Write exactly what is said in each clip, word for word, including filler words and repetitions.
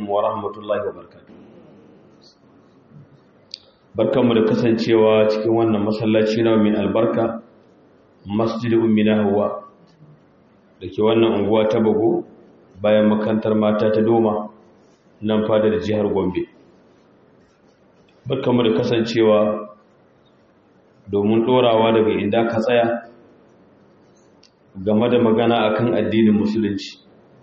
alaikum wa rahmatullahi wa barakatuh. Barkanmu da kasancewa cikin wannan masallaci na min albarka, Masjid Ummina Hawwa da ke wannan unguwa ta Bago bayan makarantar mata ta Doma nan fadar jihar Gombe. Barkanmu da kasancewa domin dorawa daga inda ka tsaya game da magana akan addinin musulunci.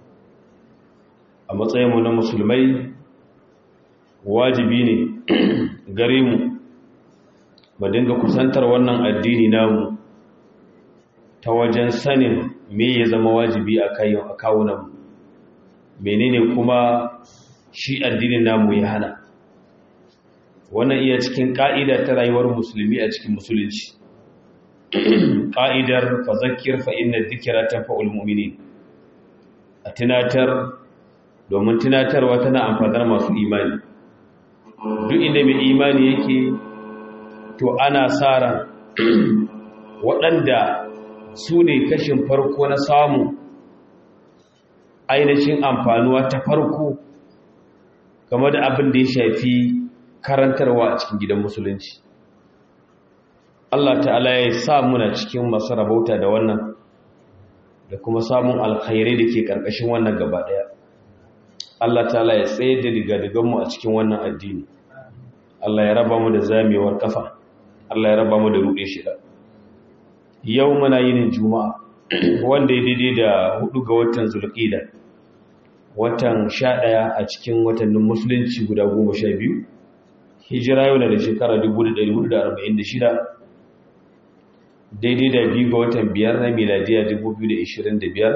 A matsayinmu na musulmai wajibi ne gare mu ba dinga kusantar wannan addini namu ta wajen sanin me ya zama wajibi a kawunan menene kuma shi addinin namu ya hana. Wannan iya cikin ka'ida ta rayuwar musulmi a cikin musulunci. Ka'idar fazakir fa inna dhikra tanfa'ul mu'minin. A tunatar domin tunatarwa tana amfanar masu imani. Duk inda mai imani yake to ana tsara waɗanda su ne kashin farko na samu ainihin amfanuwa ta farko game da abin da ya shafi karantarwa a cikin gidan musulunci. Allah ta'ala ya sa muna cikin masu rabauta da wannan da kuma samun alkhairai da ke ƙarƙashin wannan gaba ɗaya. Allah ta'ala ya tsaye da digadiganmu a cikin wannan addini. Allah ya raba mu da zamewar kafa. Allah ya raba mu da ruɗe shida. Yau muna yinin Juma'a wanda ya daidai da hudu ga watan Zulqa'da, watan sha ɗaya a cikin watannin musulunci guda goma sha biyu. Hijira yau na da shekara dubu da ɗari hudu da arba'in da shida, daidai da biyu ga watan biyar na miladiya dubu biyu da ashirin da biyar.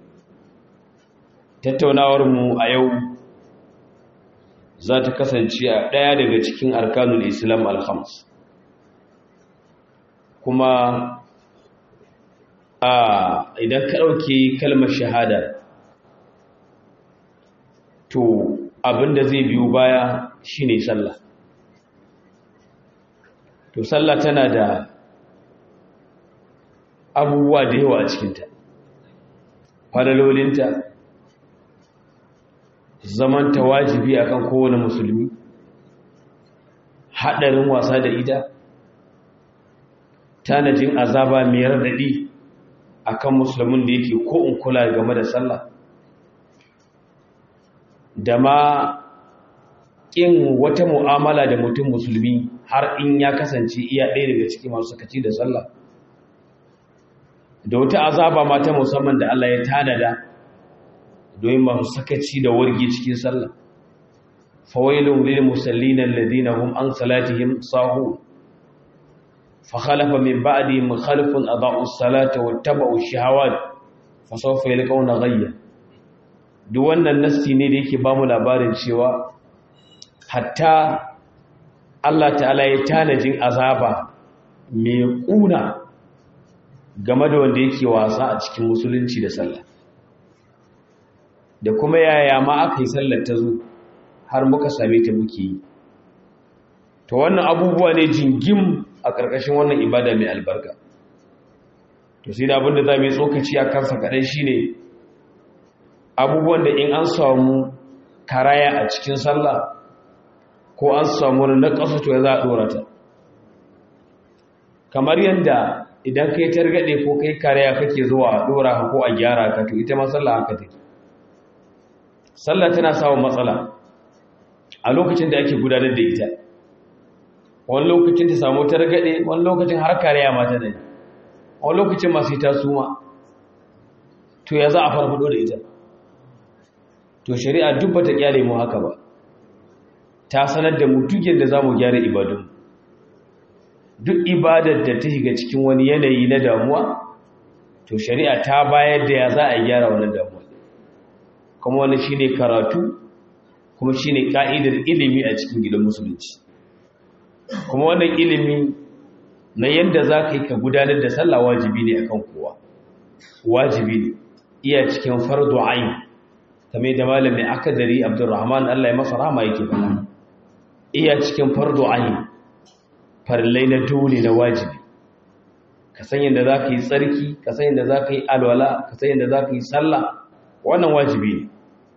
Tattaunawarmu a yau za ta kasance a ɗaya daga cikin arkanul Islam al-khams. Kuma a idan ka ɗauke kalmar shahada to abinda zai biyo baya shine sallah. To sallah tana da abubuwa da yawa a cikinta, falalolinta, zamanta wajibi akan kowane musulmi, haɗarin wasa da ita, tanajin azaba mai raɗaɗi akan musulmin da yake ko in kula game da sallah, da ma ƙin wata mu'amala da mutum musulmi har in ya kasance iya ɗaya daga cikin masu sakaci da sallah, da wata azaba ma ta musamman da Allah ya tanada domin masu sakaci da wargi cikin sallah. Fawailun lil musallin alladhina hum an salatihim sahun fa khalafa min ba'dihim khalfun adaa'u as-salata wattaba'u ash-shahawat fa sawfa yalqawna ghayya. Duk wannan nassi ne da yake ba mu labarin cewa hatta Allah ta'ala ya tanajin azaba mai kuna game da wanda yake wasa a cikin musulunci da sallah. Da kuma yaya ma aka yi sallar ta zo har muka same ta muke yi. To wannan abubuwa ne jingim a ƙarƙashin wannan ibada mai albarka. To sai da abin da za mu yi tsokaci a kansa kaɗai shi ne abubuwan da in an samu karaya a cikin sallah ko an samu na ƙasa to ya za a ɗora ta. Kamar yadda idan kai targaɗe ko kai karaya kake zuwa a ɗora ko a gyara ka to ita ma sallah haka take. Sallah tana samun matsala a lokacin da ake gudanar da ita. Wani lokacin ta samu targaɗe, wani lokacin har karaya ma ta dai, wani lokacin masu ta suma. To ya za a farfado da ita? To shari'a duk bata kyale mu haka ba. Ta sanar da mu duk yadda za mu gyara ibadun. Duk ibadar da ta shiga cikin wani yanayi na damuwa, to shari'a ta bayar da ya za a gyara wannan damuwa. Kuma wani shine karatu, kuma shine ka'idar ilimi a cikin gidan musulunci. Kuma wannan ilimi na yadda za ka yi ka gudanar da sallah wajibi ne akan kowa. Wajibi ne iya cikin fardu ayn. Kamar da malamin akadari Abdurrahman Allah ya masa rahama yake faɗa. Iya cikin fardu ayn. Farillai na dole na wajibi. Ka san yadda za ka yi tsarki, ka san yadda za ka yi alwala, ka san yadda za ka yi sallah, wannan wajibi ne.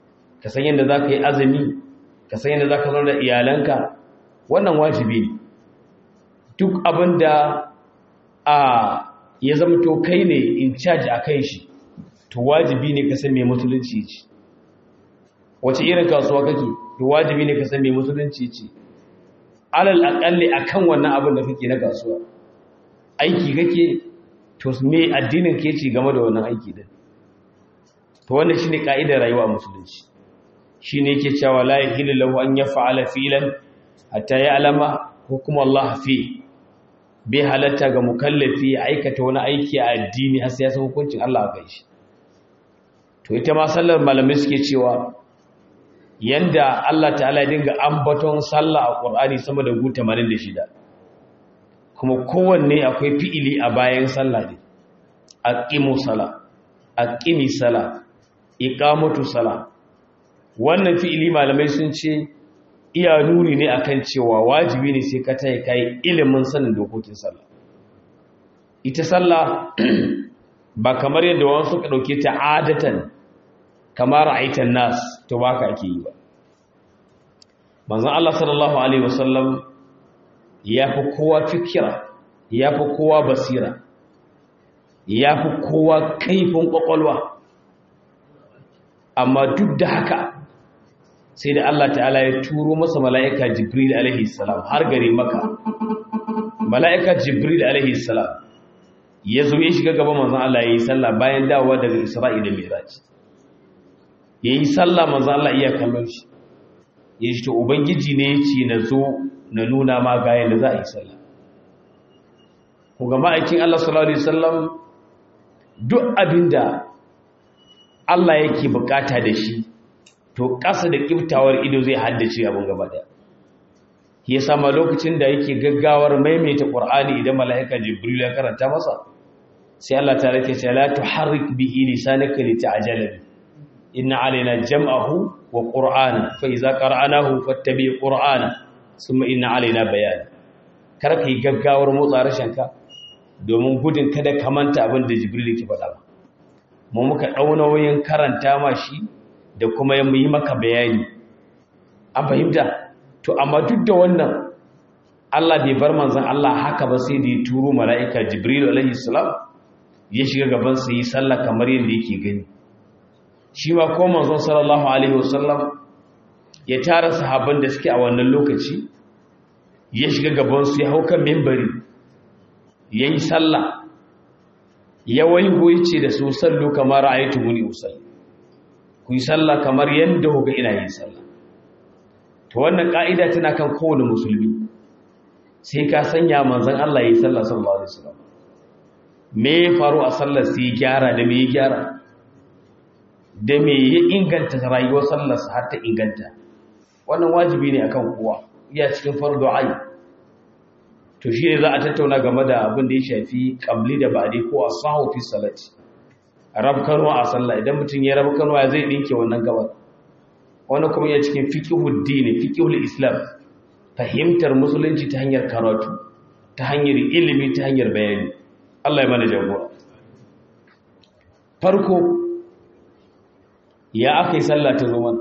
ka san yadda za ka yi azumi ka san yadda za ka zauna da iyalanka wannan wajibi ne duk abin da a ya zama to kai ne in charge a kan shi to wajibi ne ka san mai musulunci ce wace irin kasuwa kake to wajibi ne ka san mai musulunci ce alal akalli akan wannan abin da kake na kasuwa aiki kake to me addinin ke ce game da wannan aiki din to wannan shine kaidar rayuwa musulunci shine yake cewa la ilaha lahu an yaf'ala filan hatta ya'lama hukum Allah fi bai halatta ga mukallafi ya aikata wani aiki a addini har sai ya san hukuncin Allah a kai shi to ita ma sallar malamai suke cewa yanda Allah ta'ala ya dinga ambaton sallah a Qur'ani sama da gu tamanin da shida kuma kowanne akwai fi'ili a bayan sallah ne aqimu sala aqimi sala iqamatu sala wannan fi'ili malamai sun ce iya nuni ne akan cewa wajibi ne sai ka tayi kai ilimin sanin dokokin sallah ita sallah ba kamar yadda wasu suka dauke ta adatan kamar aitan nas to baka ake yi ba manzon Allah sallallahu alaihi wasallam yafi kowa fikira yafi kowa basira yafi kowa kaifin kwakwalwa amma duk da haka sai da Allah ta'ala ya turo masa mala'ika Jibril alaihi salam har gare Makka mala'ika Jibril alaihi salam ya zo ya shiga gaban manzon Allah yayi sallah bayan dawowa daga Isra'i da Mi'raj yayi sallah manzon Allah iya kallon shi yace to ubangiji ne yace na zo na nuna ma ga yanda za a yi sallah ko ga ma'aikin Allah sallallahu alaihi wasallam duk abinda Allah yake bukata da shi to ƙasa da kiftawar ido zai haddace abin gaba daya ya sama lokacin da yake gaggawar maimaita Qur'ani idan mala'ika Jibril ya karanta masa sai Allah ta rake ce la tuharrik bihi lisanaka lita'jala bi inna alaina jam'ahu wa qur'ana fa iza qara'nahu fattabi' qur'ana thumma inna alaina bayan kar kai gaggawar motsa rashanka domin gudun kada ka manta abin da Jibril yake faɗa mu muka dauna wayin karanta ma shi da kuma yi maka bayani an fahimta to amma duk da wannan Allah bai bar manzon Allah haka ba sai da ya turo mala'ika Jibril alaihi salam ya shiga gaban sa yi sallah kamar yadda yake gani shi ma ko manzon sallallahu alaihi wasallam ya tara sahabban da suke a wannan lokaci ya shiga gaban su ya hau kan minbari yayi sallah ya waigo yace da su sallu kamar ra'aytumuni usalli ku yi sallah kamar yadda kuga ina yin sallah to wannan ka'ida tana kan kowane musulmi sai ka sanya manzon Allah yayin sallah sallallahu alaihi wasallam me ya faru a sallar sai gyara da me ya gyara da me ya inganta rayuwar sallar sa har ta inganta wannan wajibi ne akan kowa iya cikin fardu ayi to shi ne za a tattauna game da abin da ya shafi qabli da ba'di ko as-sahwu fi salati rabkanwa a sallah idan mutum ya rabkanwa zai dinke wannan gabar wannan kuma ya cikin fiqhud din fiqhul islam fahimtar musulunci ta hanyar karatu ta hanyar ilimi ta hanyar bayani Allah ya mana jagora farko ya akai sallah ta zaman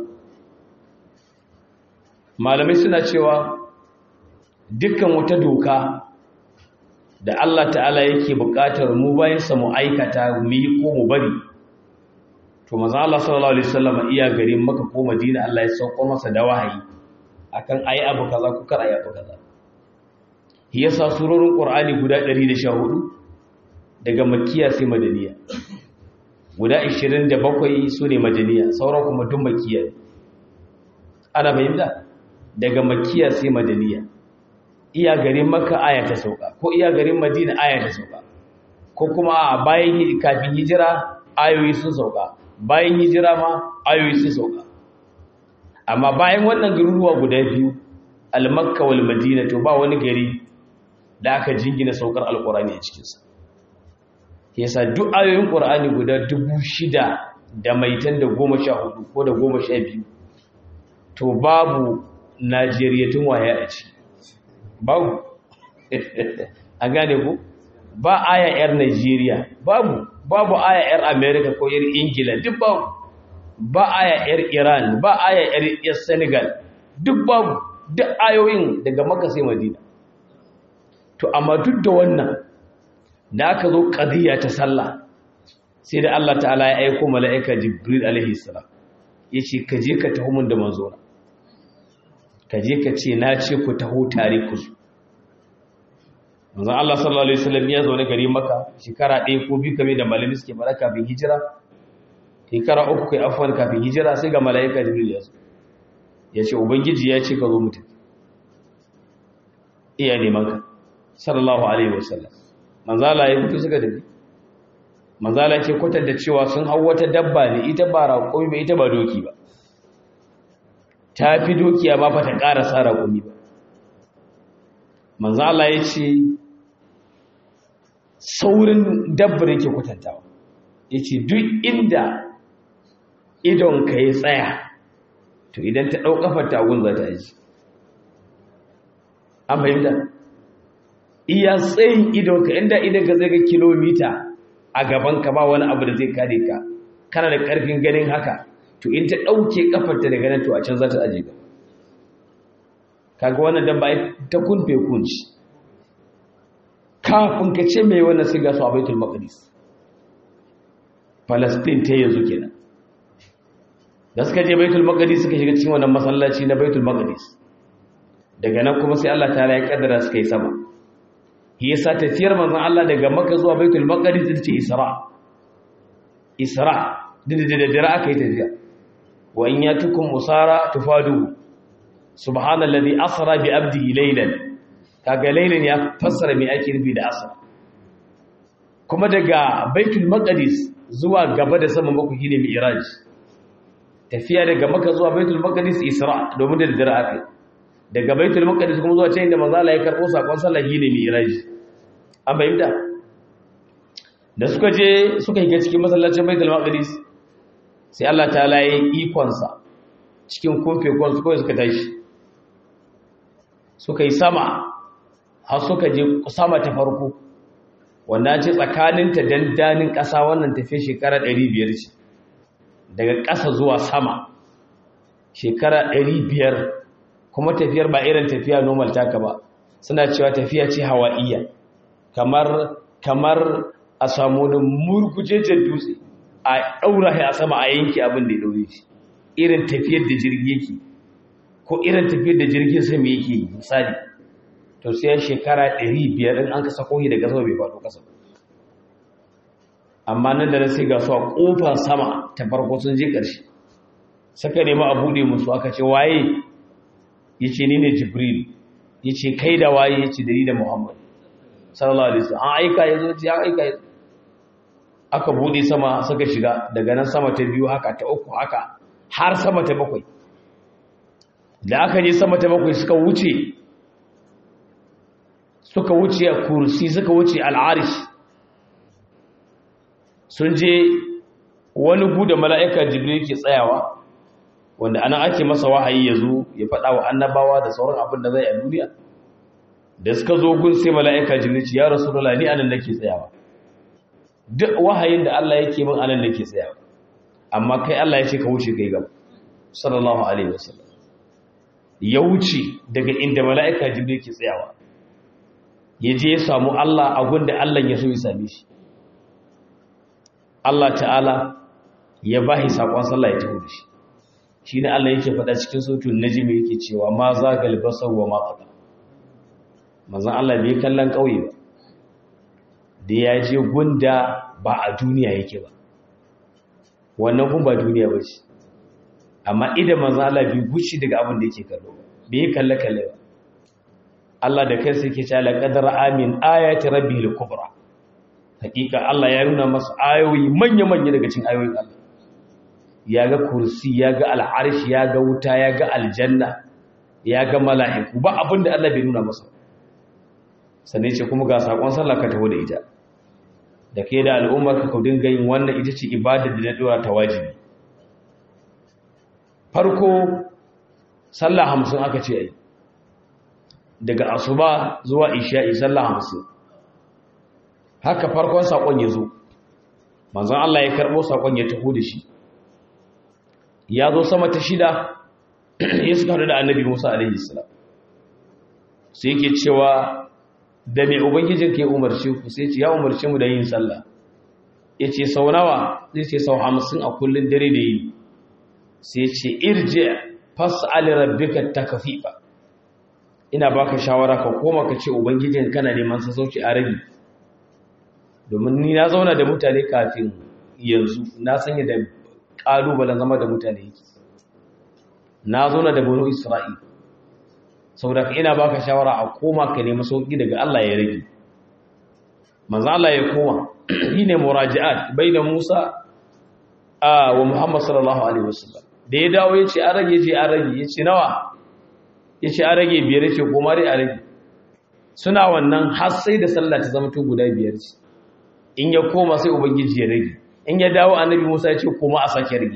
malamai suna cewa dukkan wata doka da Allah ta'ala yake buƙatar mu bayan sa mu aikata mu yi ko mu bari to manzo Allah sallallahu alaihi wasallam iya garin Makka ko Madina Allah ya sauko masa da wahayi akan ayi abu kaza ko kar ayi abu kaza yasa surorin Qur'ani guda ɗari da sha hudu daga Makkiya sai Madaniya guda ashirin da bakwai sune Madaniya sauran kuma duk Makkiya ana bayyana daga Makkiya sai Madaniya iya garin Makka aya ta sauka ko iya garin Madina aya ta sauka ko kuma a bayan kafin hijira ayoyi sun sauka bayan hijira ma ayoyi sun sauka amma bayan wannan garuruwa guda biyu al-Makka wal Madina to ba wani gari da aka jingina saukar alqur'ani a cikin sa yasa duk ayoyin qur'ani guda dubu shida da maitan da goma sha hudu ko da goma sha biyu to babu Najeriyatun waye a ciki babu a gane ku ba aya yar Nigeria babu babu aya yar America ko yar Ingila duk babu ba aya yar Iran ba aya yar Senegal duk babu duk ayoyin daga Makka sai Madina to amma duk da wannan da aka zo qadiya ta sallah sai da Allah ta'ala ya aika mala'ika Jibril alaihi salam yace ka je ka taho mun da manzo ka je ka ce na ce ku taho tare ku manzon Allah sallallahu alaihi wasallam ya zo ne gari Makka shekara ɗaya ko biyu kame da malami suke fara kafin hijira shekara uku kai afwan kafin hijira sai ga mala'ika Jibril ya zo ya ce ubangiji ya ce ka zo mutum iya neman ka sallallahu alaihi wasallam manzo Allah ya fito suka dabi manzo Allah ke kwatar da cewa sun hau wata dabba ne ita ba raƙumi ba ita ba doki ba ta fi dokiya ba fa ta ƙara sa raƙumi ba manzo Allah ya ce saurin dabbar yake kwatantawa yace duk inda idon ka ya tsaya to idan ta dau kafar ta gun za ta aji an fahimta iya tsayin idon ka inda idan ka zai ga kilomita a gaban ka ba wani abu da zai kare ka kana da karfin ganin haka to in ta dauke kafar ta daga nan to a can za ta aje ka kaga wannan dabba ta kunfe kunci kafin ka ce mai wannan sai ga su a Baitul Maqdis Palestine ta yanzu kenan da suka je Baitul Maqdis suka shiga cikin wannan masallaci na Baitul Maqdis daga nan kuma sai Allah ta'ala ya kaddara suka yi sama shi yasa tafiyar manzon Allah daga Makka zuwa Baitul Maqdis ita ce Isra Isra da da dare aka yi tafiya wa in yatukum usara tufadu subhanallazi asra bi abdihi laylan kaga laylan ya fassara me ake nufi da asra kuma daga Baitul Maqdis zuwa gaba da sama baku shine mi'raj tafiya daga Makka zuwa Baitul Maqdis Isra domin da dare aka daga Baitul Maqdis kuma zuwa can da manzo Allah ya karbo sakon sallah shine mi'raj an bayyana da suka je suka yi cikin masallacin Baitul Maqdis sai Allah ta'ala ya yi ikon sa cikin kunfe kon su kai suka tashi suka yi sama har suka je sama ta farko wanda ce tsakaninta dandanin ƙasa wannan tafiye shekara ɗari biyar ce daga ƙasa zuwa sama shekara ɗari biyar kuma tafiyar ba irin tafiya normal taka ba suna cewa tafiya ce hawa'iyya kamar kamar a samu wani murgujejen dutse a ɗaura shi a sama a yanki abin da ya ɗaure shi irin tafiyar da jirgi yake ko irin tafiyar da jirgin sama yake yi misali to sai shekara ɗari biyar in an ka sako shi daga sama bai faɗo ƙasa amma nan da na sai ga su a ƙofar sama ta farko sun je ƙarshe saka nema a buɗe musu aka ce waye ya ce ni ne Jibril ya ce kai da waye ya ce da ni da Muhammad sallallahu alaihi wasallam an aika ya zo ce an aika ya aka buɗe sama suka shiga daga nan sama ta biyu haka ta uku haka har sama ta bakwai da aka je sama ta bakwai suka wuce suka wuce a kursi suka wuce al'arish sun je wani guda mala'ika Jibril ke tsayawa wanda ana ake masa wahayi ya zo ya faɗa wa annabawa da sauran abin da zai a duniya da suka zo gun sai mala'ika Jibril ce ya Rasulullah ni anan nake tsayawa duk wahayin da Allah yake min anan nake tsayawa amma kai Allah ya ce ka wuce kai gaba sallallahu alaihi wasallam ya wuce daga inda mala'ika Jibril ke tsayawa ya je ya samu Allah a gunda Allah ya so ya same shi Allah ta'ala ya bahi sakon sallah ya tafi da shi shine Allah yake faɗa cikin suratul najm yake cewa ma zagal basar wa ma qata manzon Allah bai kallon kauye ba da ya je gunda ba a duniya yake ba wannan gun ba duniya ba ce amma idan manzon Allah bai gushi daga abin da yake kallo ba bai kalle kalle ba Allah da kansa yake cewa laqad amin ayati rabbil kubra hakika Allah ya nuna masa ayoyi manya manya daga cikin ayoyin Allah ya ga kursi ya ga al'arshi ya ga wuta ya ga aljanna ya ga mala'iku ba abinda Allah bai nuna masa sannan ce kuma ga sakon sallah ka taho da ita da kai da al'ummar ka dinga yin wannan ita ce ibada da na dora ta wajibi farko sallah hamsin aka ce ai daga asuba zuwa isha'i sallah hamsin haka farkon sakon ya zo manzon Allah ya karbo sakon ya taho da shi ya zo sama ta shida ya suka haɗu da annabi Musa alaihi salam sai yake cewa da mai ubangijin ke umarce ku sai ce ya umarce mu da yin sallah yace sau nawa zai ce sau hamsin a kullun dare da yini sai ce irji fas'al rabbika takfifa ina baka shawara ka koma ka ce ubangijin kana neman sassauci a rage domin ni na zauna da mutane kafin yanzu na sanya da kalubalen zama da mutane yake na zauna da banu Isra'il saboda ina baka shawara a koma ka nemi sauki daga Allah ya rage manzo Allah ya koma shine muraji'at baina Musa wa Muhammad sallallahu alaihi wasallam da ya dawo yace an rage je an rage yace nawa yace an rage biyar yace koma dai a rage suna wannan har sai da sallah ta zama to guda biyar ce in ya koma sai ubangiji ya rage in ya dawo annabi Musa ya ce koma a sake rage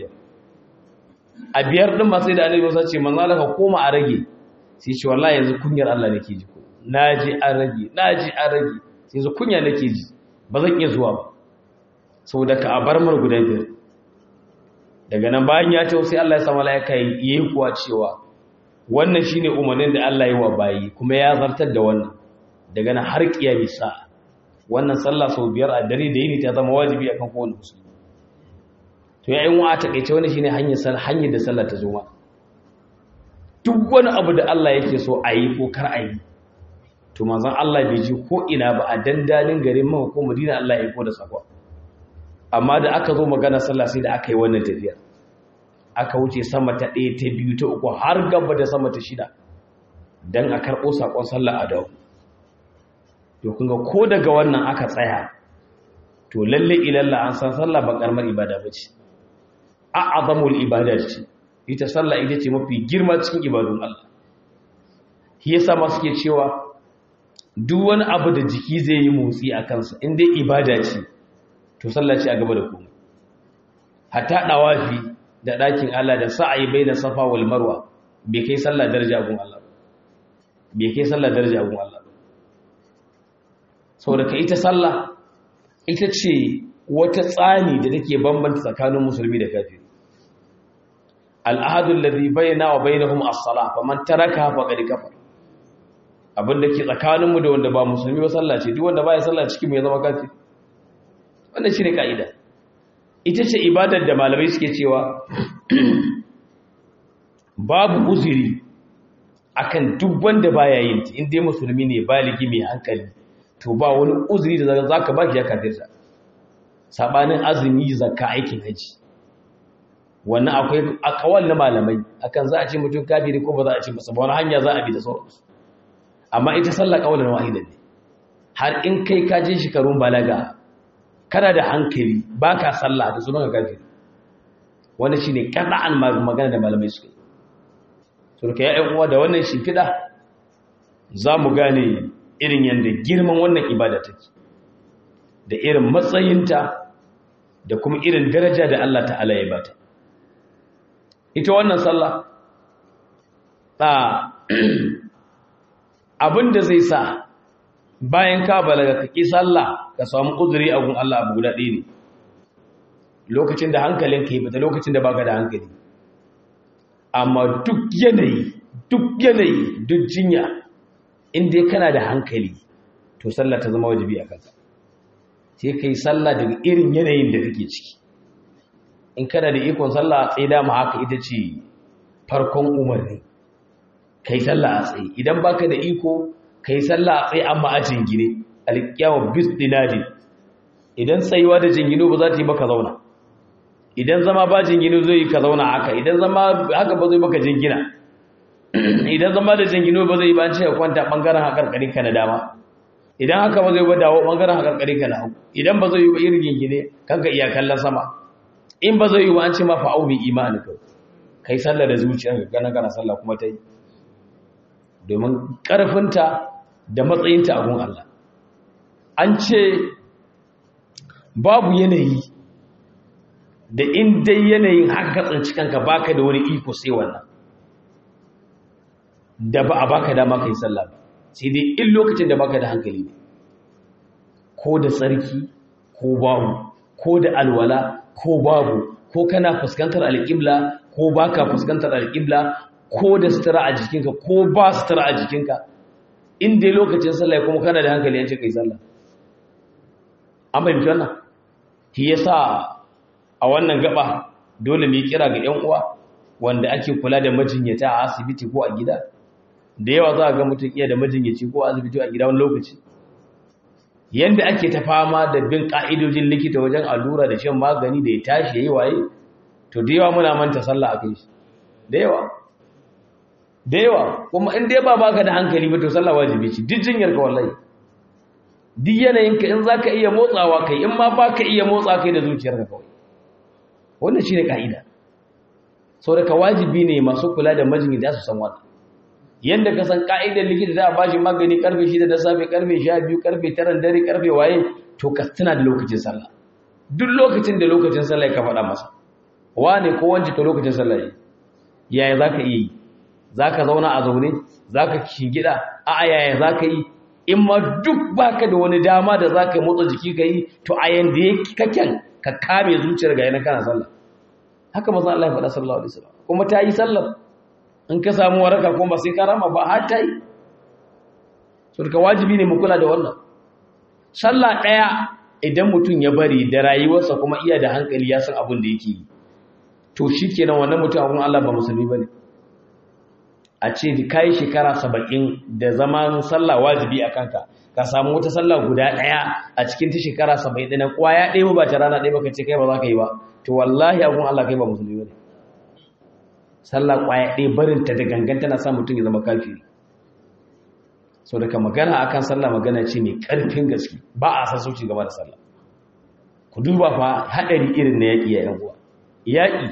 a biyar din ma sai da annabi Musa ce manzo Allah ka koma a rage sai ce wallahi yanzu kunyar Allah nake ji ko naji an rage naji an rage sai yanzu kunya nake ji ba zan iya zuwa ba saboda ka a bar mar guda biyar daga nan bayan ya ce sai Allah ya sa malaika yayi kuwa cewa wannan shine umarnin da Allah ya yi wa bayi kuma ya zartar da wannan daga nan har kiyami sa wannan sallah sau biyar a dare da yini ta zama wajibi akan kowane musulmi to ya yi wa a takeice wannan shine hanyar hanyar da sallah ta zo ma duk wani abu da Allah yake so a yi ko kar a yi to manzon Allah bai ji ko ina ba a dandalin garin Makka ko Madina Allah ya ko da sako amma da aka zo magana sallah sai da aka yi wannan tafiya aka wuce sama ta ɗaya ta biyu ta uku har gaba da sama ta shida dan a karɓo sakon sallah a dawo to kun ga ko daga wannan aka tsaya to lalle ilalla an san sallah ba karamar ibada bace a'azamul ibadati ita sallah ita ce mafi girma cikin ibadun Allah shi yasa ma suke cewa duk wani abu da jiki zai yi motsi a kansa in dai ibada ce to sallah ce a gaba da komai hatta dawafi da dakin Allah da sa'ayi baina safa wal marwa bai kai sallah daraja gun Allah bai kai sallah daraja gun Allah saboda ka ita sallah ita ce wata tsani da take bambanta tsakanin musulmi da kafiri al'ahadu alladhi bayna wa bainahum as-salah faman taraka faqad kafar abinda ke tsakaninmu da wanda ba musulmi ba sallah ce duk wanda baya sallah cikin mu ya zama kafiri wannan shine kaida ita ce ibadar da malamai suke cewa babu uzuri akan duk wanda baya yin ta indai musulmi ne baligi mai hankali to ba wani uzuri da zaka baki ya kafirta sabanin azumi zakka aikin haji wannan akwai akawal na malamai akan za a ce mutum kafiri ko ba za a ce masa ba wani hanya za a bi da sauransu amma ita sallah kawalan wahidan ne har in kai ka je shekarun balaga kana da hankali baka sallah da sunan kafiri wannan shine qada'an magana da malamai suke to kai ya uwa da wannan shimfida zamu gane irin yanda girman wannan ibada take da irin matsayinta da kuma irin daraja da Allah ta'ala ya bata ita wannan sallah ta abinda zai sa bayan ka balaga ka ki sallah ka samu uzuri a gun Allah abu guda ɗaya ne lokacin da hankalinka yi bata lokacin da baka da hankali amma duk yanayi duk yanayi duk jinya inda kana da hankali to sallah ta zama wajibi a kanka sai kai sallah daga irin yanayin da kake ciki in kana da ikon sallah tsaye dama haka ita ce farkon umarni kai sallah a tsaye idan baka da iko kai sallah a tsaye amma a jingine alƙiyawa bis dinadi idan tsayuwa da jingino ba za ta yi baka zauna idan zama ba jingino zai yi ka zauna haka idan zama haka ba zai baka jingina idan zama da jingino ba zai yi ba an ce ka kwanta bangaren hakarkarin ka na dama idan haka ba zai ba dawo bangaren hakarkarin ka na hagu idan ba zai yi ba irin jingine kanka iya kallon sama in ba zai yi ba an ce ma fa'au bi imani ka kai sallah da zuciyarka kana kana sallah kuma ta yi domin ƙarfinta da matsayinta a gun Allah an ce babu yanayi da in dai yanayin haka ka tsinci kanka baka da wani iko sai wannan da ba a baka dama kai sallah ba sai dai in lokacin da baka da hankali ne ko da tsarki ko babu ko da alwala ko babu ko kana fuskantar alƙibla ko baka fuskantar alƙibla, ko da sutura a jikinka ko ba sutura a jikinka, in dai lokacin sallah kuma kana da hankali yace kai sallah. An fahimci wannan? Shi yasa a wannan gaba dole mu kira ga ƴan uwa wanda ake kula da majinyata a asibiti ko a gida. Da yawa za ga mutum iya da majinyaci ko a asibiti a gida wani lokaci. Yanda ake ta fama da bin ka'idojin likita wajen allura da shan magani da ya tashi yayi waye, to da yawa muna manta sallah akai shi. Da yawa. Da yawa kuma in dai ba baka da hankali ba to sallah wajibi ce, duk jinyar ka wallahi. Duk yanayinka in zaka iya motsawa kai, in ma baka iya motsa kai da zuciyarka kawai. Wannan shine kaida. Saboda wajibi ne masu kula da majinyata su san wannan. Yanda ka san ka'idar likita za a bashi magani karfe shida da safe, karfe sha biyu, karfe tara dare, karfe waye, to ka tuna da lokacin sallah. Duk lokacin da lokacin sallah ka faɗa masa. Wane ko wance to lokacin sallah yi. Yaya zaka yi? Zaka zauna a zaune, zaka kingida, a'a yaya zaka yi? In ma duk baka da wani dama da zaka motsa jiki kai, to a yanda yake kaken ka kame zuciyar ga yana kana sallah. Haka manzon Allah ya faɗa sallallahu alaihi wasallam. Kuma ta yi sallar. In ka samu waraka kuma sai ka rama ba har ta yi. So daga wajibi ne mu kula da wannan. Sallah ɗaya idan mutum ya bari da rayuwarsa kuma iya da hankali ya san abin da yake yi, to shikenan wannan mutum abun Allah ba musulmi bane. A ce da kai shekara saba'in da zaman sallah wajibi a kanka, ka samu wata sallah guda ɗaya a cikin ta shekara saba'in ɗin kwaya ɗaya ba ta rana ɗaya ba ka ce kai ba za ka yi ba, to wallahi abun Allah kai ba musulmi bane. Sallah kwaya ɗaya barinta da gangan tana sa mutum ya zama kafiri. Sau daga magana akan sallah magana ce mai ƙarfin gaske, ba a san sauci game da sallah. Ku duba fa haɗari irin na yaƙi ya uwa. Yaƙi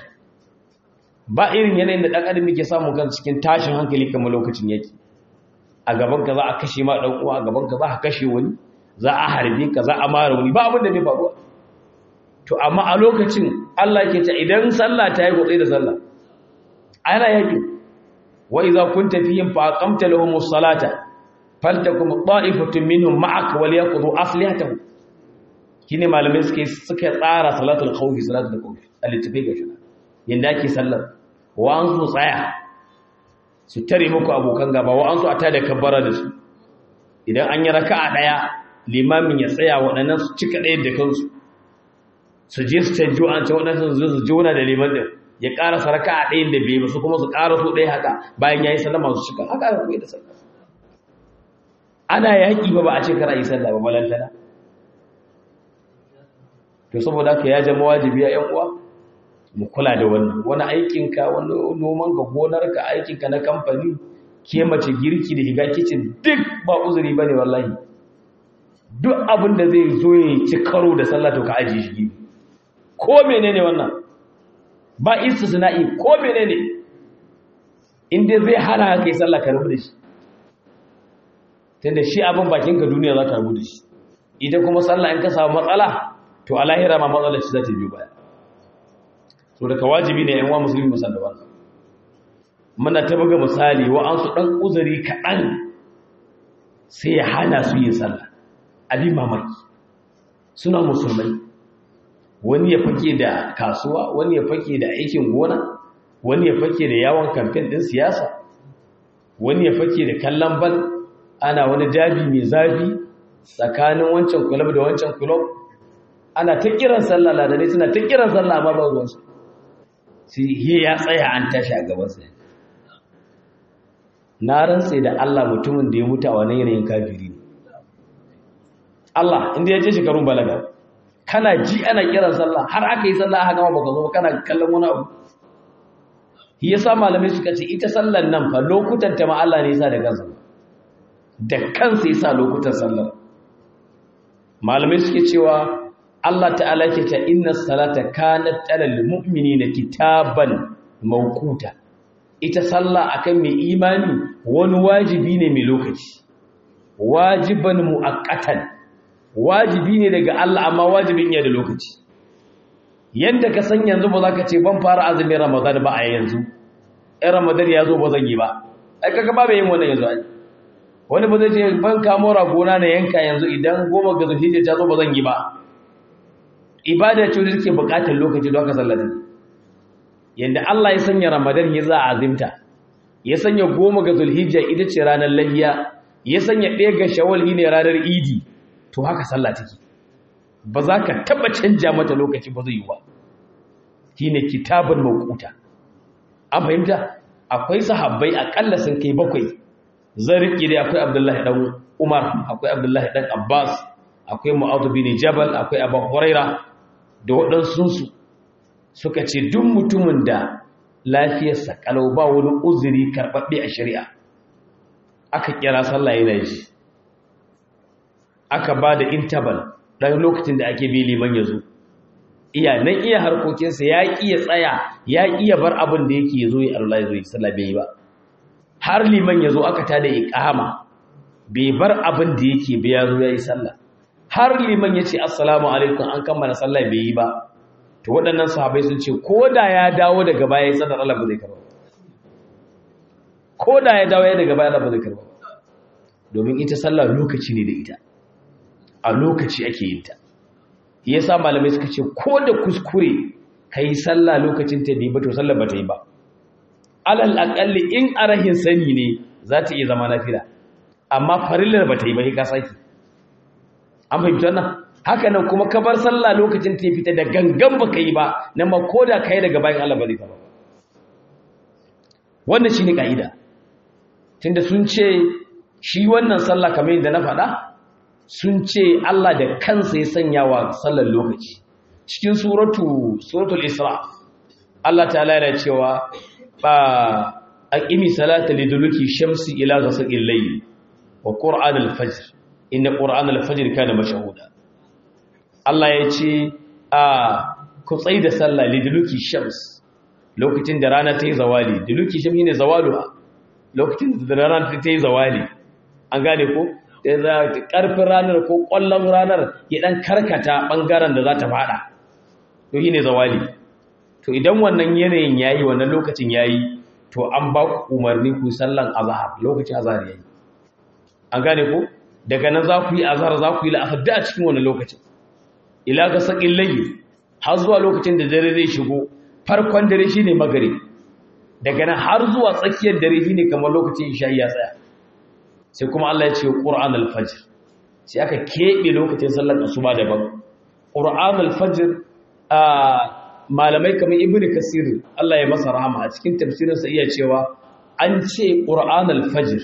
ba irin yanayin da ɗan adam yake samun kan cikin tashin hankali kamar lokacin yaƙi. A gaban ka za a kashe ma ɗan uwa, a gaban ka za a kashe wani, za a harbe ka, za a mara wani, ba abin da bai faruwa. To amma a lokacin Allah ke ta idan sallah ta yi gotsai da sallah. Ana yaki wa idza kunta fihim fa aqamta lahumus salata faltakum ta'ifatun minhum ma'ak wal yaqdu aslihatahum. Kine malamai suke suka tsara salatul khawfi salatul khawfi alittafi ga shi yanda ake sallar wa an su tsaya su tare muku abokan gaba, wa an su ata da kabbara da su. Idan an yi raka'a daya limamin ya tsaya waɗannan su cika ɗaya da kansu su je su tanjo an ta waɗannan su jona da liman din ya ƙara saraka a ɗayin da bai su kuma su ƙara su ɗaya haka bayan ya yi sallama su cika haka aka koyi da sallah. Ana yaƙi ba ba a ce kar a yi sallah ba balantana. To saboda haka ya zama wajibi ya ƴan uwa mu kula da wannan. Wani aikinka, wani noman ka, gonarka, aikinka na kamfani, ke mace girki da higa kicin duk ba uzuri bane wallahi. Duk abin da zai zo ya ci karo da sallah to ka ajiye shi. Ko menene wannan? Ba istisna'i ko menene inda zai hana kai sallah ka rubu da shi, tunda shi abin bakin ka duniya za ka rubu da shi. Ita kuma sallah in ka samu matsala to a lahira ma matsalar ci za ta biyo baya. So daga wajibi ne yan uwa musulmi musan da wannan. Muna ta buga misali wa an su dan uzuri kaɗan sai ya hana su yin sallah. Abin mamaki suna musulmai, wani ya fake da kasuwa, wani ya fake da aikin gona, wani ya fake da yawon kamfen din siyasa, wani ya fake da kallon bal, ana wani dabi mai zafi tsakanin wancan kulab da wancan kulab, ana ta kiran sallah ladane suna ta kiran sallah amma ba ruwansu. Sai ya tsaya an tashi a gabansa. Na rantse da Allah mutumin da ya mutu a wannan yanayin kafiri ne. Allah inda ya je shekarun balaga kana ji ana kiran sallah har aka yi sallah aka gama baka zo kana kallon wani abu. Shi yasa malamai suka ce ita sallar nan fa lokutan ta ma Allah ne yasa da kansa da kansa yasa lokutan sallar. Malamai suke cewa Allah ta'ala ke ta inna salata kanat alal mu'minina kitaban mawquta. Ita sallah akan mai imani wani wajibi ne mai lokaci, wajiban muaqqatan, wajibi ne daga Allah amma wajibin ya da lokaci. Yanda ka san yanzu ba za ka ce ban fara azumin Ramadan ba a yanzu, ɗan Ramadan ya zo ba zan yi ba, ai kaga ba bai yin wannan yanzu ai. Wani ba zai ce ban kamo ragona na yanka yanzu idan goma ga Zulhijja ta zo ba zan yi ba. Ibada ce da take buƙatar lokaci don ka sallata. yanda Allah ya sanya Ramadan ya za a azimta, ya sanya goma ga Zulhijja ita ce ranar lahiya, ya sanya ɗaya ga Shawwal ne ranar Idi, to haka sallah take. Ba za ka taba canja mata lokaci ba zai yi ba. Shine kitabun mawquta. An fahimta? Akwai sahabbai akalla sun kai bakwai. Zan riƙe dai akwai Abdullahi dan Umar, akwai Abdullahi dan Abbas, akwai Mu'adh bin Jabal, akwai Abu Huraira da waɗansu su suka ce duk mutumin da lafiyarsa kalau ba wani uzuri karɓaɓɓe a shari'a aka kira sallah yana ji, aka ba da interval ɗan lokacin da ake bi liman ya zo, iya nan iya harkokinsa ya ƙi ya tsaya ya ƙi ya bar abin da yake ya zo ya Allah ya zo ya sallah bai yi ba, har liman ya zo aka tada iqama bai bar abin da yake bai ya zo ya yi sallah, har liman ya ce assalamu alaikum an kammala sallah bai yi ba. To waɗannan sahabai sun ce ko da ya dawo daga baya ya sanar Allah ba zai karba, ko da ya dawo ya daga baya Allah ba zai karba, domin ita sallah lokaci ne da ita, a lokaci ake yin ta. Yasa malamai suka ce ko da kuskure kai sallah lokacin ta bai ba to sallah ba ta yi ba, alal aqalli in arahin sani ne za ta iya zama nafila, amma farillar ba ta yi ba sai ka saki. An fahimta wannan? Haka nan kuma ka bar sallah lokacin ta fita da gangan baka yi ba, nan ma koda kai daga bayan Allah ba zai karba ba. Wannan shine kaida. Tunda sun ce shi wannan sallah kamar yadda na faɗa, sun ce Allah da kansa ya sanya wa sallar lokaci. Cikin suratu suratul Isra Allah ta'ala yana cewa ba aqimi salata liduluki shamsi ila ghasaqil layl wa qur'an al-fajr inna qur'an al-fajr kana mashhuda. Allah ya ce a ku tsayi da sallah liduluki shams lokacin da rana ta yi zawali, duluki shams ne zawaluha, lokacin da rana ta yi zawali, an gane ko da karfin ranar ko kwallon ranar ya dan karkata bangaren da za ta fada, to shine zawali. To idan wannan yanayin yayi wannan lokacin yayi, to an ba ku umarni ku sallan azhar, lokacin azhar yayi, an gane ko daga nan za ku yi azhar za ku yi la'asar da a cikin wannan lokacin ila ga sakin layi har zuwa lokacin da dare zai shigo. Farkon dare shine maghrib, daga nan har zuwa tsakiyar dare shine kamar lokacin isha ya tsaya, sai kuma Allah ya ce Qur'an al-fajr, sai aka kebe lokacin sallar asuba daban. Qur'an al-fajr a malamai kamar Ibn Kasir Allah ya masa rahama a cikin tafsirin sa iya cewa an ce Qur'an al-fajr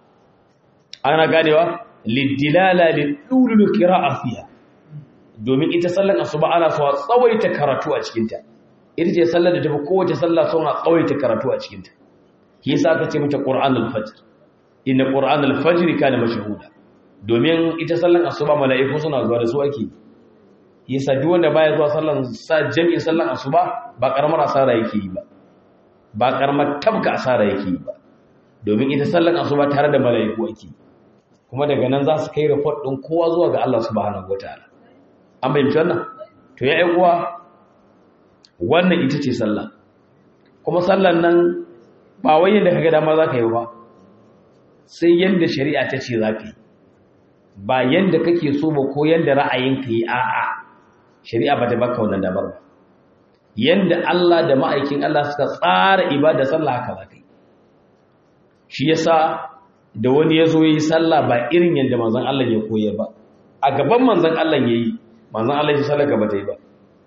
ana ganewa lidilala lidulul qira'a fiha, domin ita sallar asuba ana so a tsawaita karatu a cikin ta, ita ce sallar da tafi kowace sallah son a tsawaita karatu a cikin ta, yasa aka ce mata Qur'an al-fajr. Inna Qur'an al-fajr kana mashhuda, domin ita sallan asuba mala'iku suna zuwa da su ake. Yasa duk wanda baya zuwa sallan sa jami'in sallan asuba ba karamar asara yake yi ba, ba karamar tabka asara yake yi ba, domin ita sallan asuba tare da mala'iku ake, kuma daga nan za su kai report din kowa zuwa ga Allah subhanahu wataala. An bayyana wannan? To ya ai uwa, wannan ita ce sallah, kuma sallan nan ba wai yanda kaga dama zaka yi ba, sai yanda shari'a ta ce za ka yi, ba yanda kake so ba ko yanda ra'ayinka yi, a'a shari'a ba ta baka wannan damar ba. Yanda Allah da ma'aikin Allah suka tsara ibada sallah haka za ka yi. Shi yasa da wani ya zo ya yi sallah ba irin yanda manzon Allah ya koyar ba, a gaban manzon Allah ya yi, manzon Allah ya sallah gaba ta yi ba.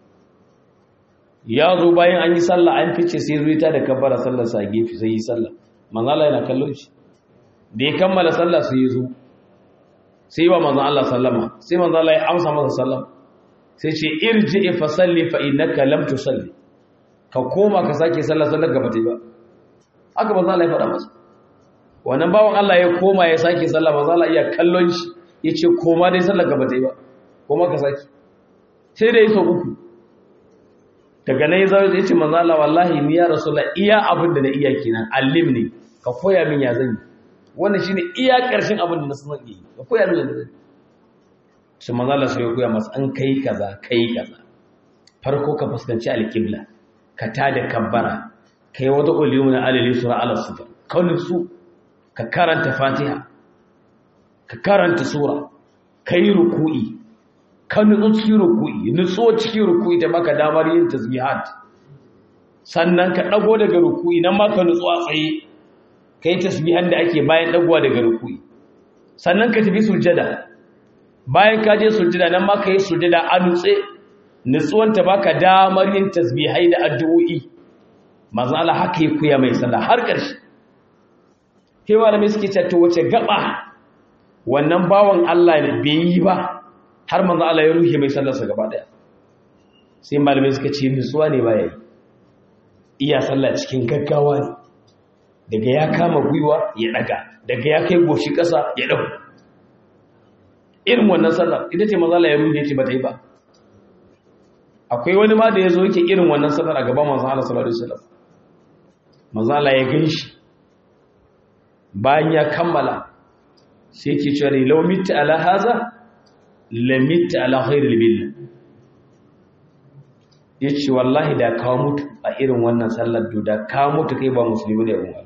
Ya zo bayan an yi sallah an fice sai zuwa ta da kabbara sallar sa gefe sai yi sallah, manzon Allah yana kallon shi. Da ya kammala sallah sai ya zo sai yi wa manzan Allah sallama, sai manzan Allah ya amsa masa sallama, sai ce irji fa salli fa innaka lam tusalli, ka koma ka sake sallah sallar gaba ta ba. Haka manzan Allah ya faɗa masa. Wannan bawan Allah ya koma ya sake sallah, manzan Allah ya kallon shi ya ce koma dai sallar gaba ta ba, koma ka sake. Sai da ya so uku. Daga nan ya zawo ya ce manzan Allah wallahi ni ya rasulullah iya abin da na iya kenan, allimni ka koya min ya zan yi. Wannan shine iya ƙarshen abin da na sanar yi, ka koya min yadda zai. Shi manzo Allah sai ya koya masa an kai kaza kai kaza. Farko ka fuskanci alƙibla, ka tada kabbara, kai wata ulumuna alali sura ala sura, ka nutsu, ka karanta Fatiha, ka karanta sura, kai ruku'i, ka nutsu cikin ruku'i, nutso cikin ruku'i ta maka damar yin tasbihat. sannan ka dago daga ruku'i nan ma ka nutsu a tsaye kai tasbihan da ake bayan dagowa daga ruku'i sannan ka tafi sujjada bayan ka je sujjada nan ma ka yi sujjada a nutse nutsuwan ta baka damar yin tasbihai da addu'o'i manzo Allah haka ya koya mai sallah har ƙarshe kai malamai suke cewa to wace gaba wannan bawan Allah ne bai yi ba har manzo Allah ya ruhe mai sallarsa gaba daya sai malamai suka ce nutsuwa ne baya yi iya sallah cikin gaggawa ne daga ya kama gwiwa ya daga daga ya kai goshi ƙasa ya dago irin wannan sallar ita ce manzo Allah ya ruhe ce bata yi ba akwai wani ma da yazo yake irin wannan sallar a gaban manzo Allah sallallahu alaihi wasallam manzo Allah ya ganshi bayan ya kammala sai yake cewa law mitta ala haza la mitta ala khairil billah yace wallahi da ka mutu a irin wannan sallar da ka mutu kai ba musulmi ne ba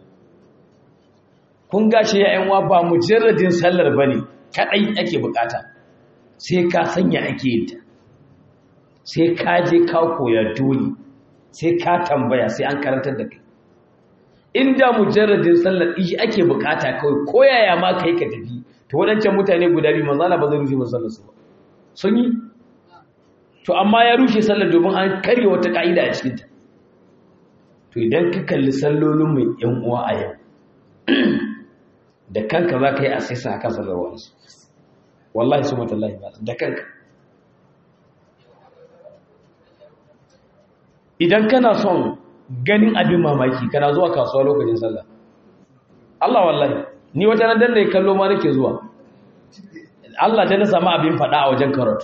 kun gashi ya ƴan uwa ba mujarradin sallar bane kadai ake bukata sai ka sanya ake yin ta sai ka je ka koya dole sai ka tambaya sai an karantar da kai inda mujarradin sallar ishi ake bukata kawai koyaya ma kai ka tafi to wadancan mutane guda biyu manzo Allah ba zai rushe sallar su ba sun yi to amma ya rushe sallar domin an karya wata kaida a cikin ta to idan ka kalli sallolin mai yan uwa a yau da kanka za ka yi asisa akan sallar wasu wallahi subhanallahi ba da kanka idan kana son ganin abin mamaki kana zuwa kasuwa lokacin sallah Allah wallahi ni wata nan dan da kallo ma nake zuwa Allah da na samu abin fada a wajen karatu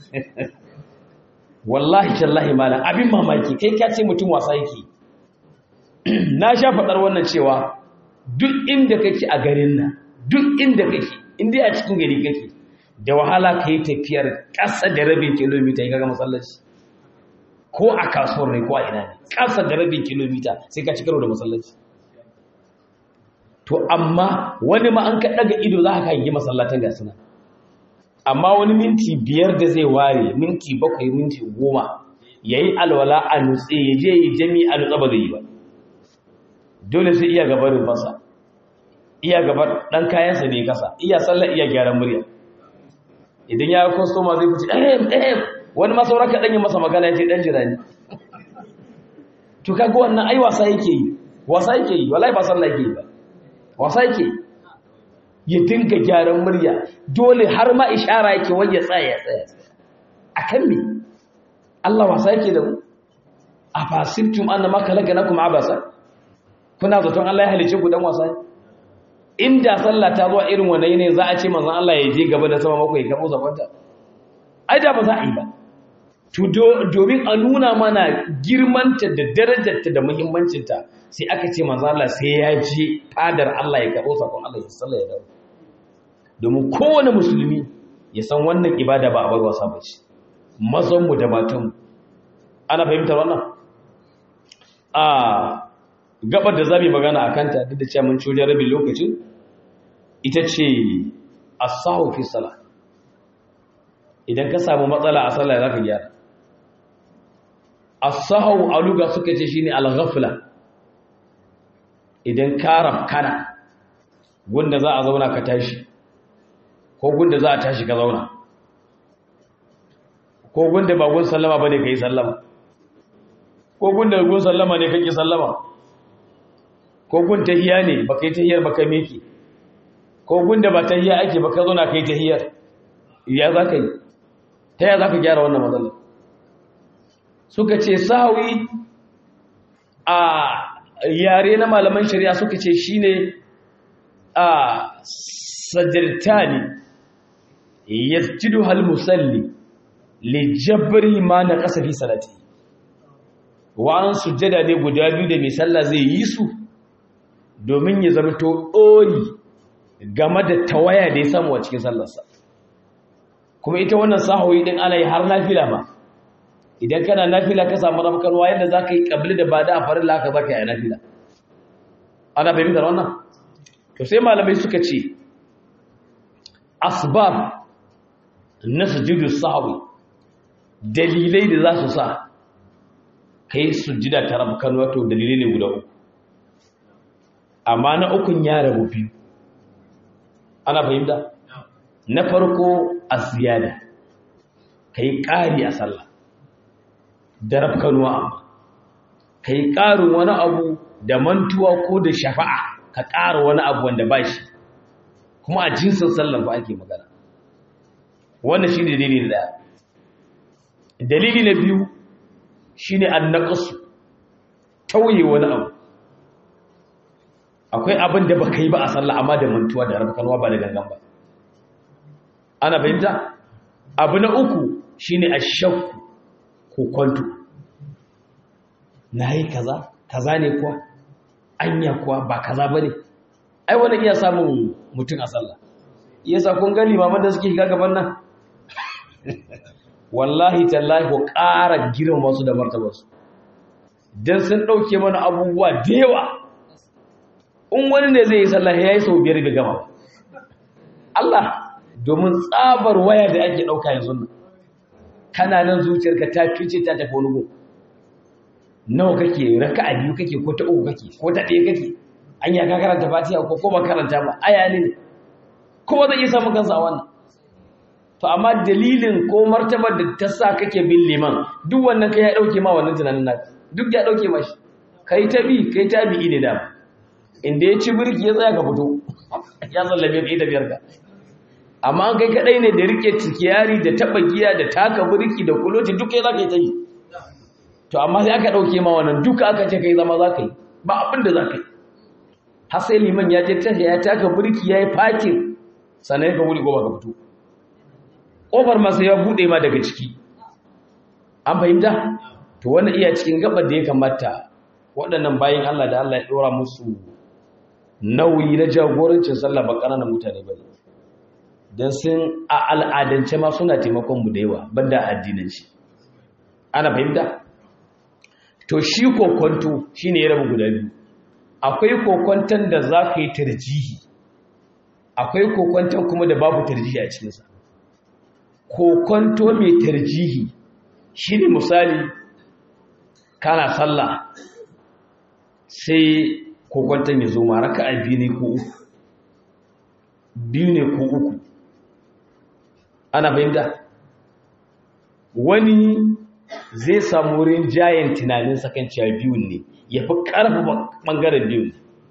wallahi tallahi malam abin mamaki kai ka ce mutum wasa yake na sha fadar wannan cewa duk inda kake a garin nan duk inda kake inda a cikin gari kake da wahala kai tafiyar ƙasa da rabin kilomita kaga masallaci ko a kasuwar ne ko a ina ne ƙasa da rabin kilomita sai ka ci karo da masallaci to amma wani ma an ka daga ido za ka yi masallatan ga suna amma wani minti biyar da zai ware minti bakwai minti goma ya yi alwala a nutse ya je yi jami a nutse ba zai yi ba dole sai iya gabarin fasa iya gabar ɗan kayansa ne kasa iya sallar iya gyaran murya idan ya yi kwastoma zai fice ehem ehem wani masaurar ka ɗanyi masa magana ya ce ɗan jira ne to kaga wannan ai wasa yake yi wasa yake yi wallahi ba sallah yake yi ba wasa yake ya dinga gyaran murya dole har ma ishara yake wani ya tsaya ya tsaya a kan me Allah wasa yake da mu a fasibtum annama khalaqnakum abasa kuna zaton Allah ya halice ku dan wasa inda sallah ta zo irin wannan ne za a ce manzon Allah ya je gaba da sama mako ya karbo zabanta ai da ba za a yi ba to domin a nuna mana girmanta da darajarta da muhimmancinta sai aka ce manzo Allah sai ya je fadar Allah ya karbo sakon Allah ya salla ya dawo domin kowane musulmi ya san wannan ibada ba a bar wasa bace mazan mu da matan mu ana fahimtar wannan a gabar da zabi magana akan ta duk da cewa mun ci rabin lokacin ita ce as-sahu fi salat idan ka samu matsala a sallah zaka gyara as-sahu a lugha suka ce shine al-ghafla idan ka rafkana gunda za a zauna ka tashi ko gunda za a tashi ka zauna ko gunda ba gun sallama bane kai sallama ko gunda gun sallama ne kake sallama ko gun tahiyya ne ba kai tahiyyar ba kai miki ko gunda ba tahiyya ake ba ka zauna kai tahiyyar ya zaka yi ta ya zaka gyara wannan matsala suka ce sahwi a yare na malaman shari'a suka ce shine a sajdatani yasjudu hal musalli li jabri ma na qasafi salati wa an sujjada ne guda biyu da mai sallah zai yi su domin ya zama to dori game da tawaya da ya samu a cikin sallarsa kuma ita wannan sahawi din ana yi har nafila ma idan kana nafila ka samu rafkarwa yadda za ka yi ƙabli da ba da a farin laka za ka yi nafila ana fahimtar wannan to sai malamai suka ce asbab na sujudu sahwi dalilai da za su sa kai sujjida ta rabkan wato dalilai ne guda uku amma na ukun ya rabu biyu ana fahimta na farko az-ziyada kai ƙari a sallah da rabkanwa amma kai ƙarin wani abu da mantuwa ko da shafa'a ka ƙara wani abu wanda ba shi kuma a jinsin sallan ba ake magana wannan shi ne dalili da dalili na biyu shi ne an naƙasu tauye wani abu akwai abin da ba ka yi ba a sallah amma da mantuwa da rabkanwa ba da gangan ba ana fahimta abu na uku shi ne a shakku ko kwanto na yi kaza kaza ne kuwa anya kuwa ba kaza ba ne ai wani iya samun mutum a sallah iya sa kun gani maman da suke shiga gaban nan wallahi tallahi ko ƙara girin masu da martabarsu don sun ɗauke mana abubuwa da yawa in wani ne zai yi sallah ya yi sau biyar ga gama Allah domin tsabar waya da ake ɗauka yanzu nan kana nan zuciyarka ta fice ta tafi wani gun nawa kake raka'a biyu kake ko ta uku kake ko ta ɗaya kake an ya ka karanta fatiha ko ko ba karanta ba aya ne kuma zai iya samun kansa a wannan to amma dalilin ko martabar da ta sa kake bin liman duk wannan kai ya dauke ma wannan tunanin naka duk ya dauke ma shi kai ta bi kai ta bi ne da inda ya ci birki ya tsaya ka fito ya sallame kai da biyar ka amma an kai kadai ne da rike tikiyari da taba giya da taka birki da kuloti duk kai zaka yi ta yi to amma sai aka dauke ma wannan duka aka ce kai zama zaka yi ba abin da zaka yi har sai liman ya je tashi ya taka birki yayi fakin sannan ka wuri goma ka fito kofar ma sai ya bude ma daga ciki an fahimta to wannan iya cikin gabar da ya kamata waɗannan bayin Allah da Allah ya dora musu nauyi na jagorancin sallah ba ƙananan mutane ba ne dan sun a al'adance ma suna taimakon mu da yawa banda addinin shi ana fahimta to shi kokonto shine ya rabu guda biyu akwai kokonton da za ka yi tarjihi akwai kokonton kuma da babu tarjihi a cikinsa kokonto mai tarjihi shi ne misali kana sallah sai kokonton ya zo ma raka'a biyu ne ko uku biyu ne ko uku ana fahimta wani zai samu rinjayen tunanin sakanciya biyun ne ya fi ƙarfafa ɓangaren biyun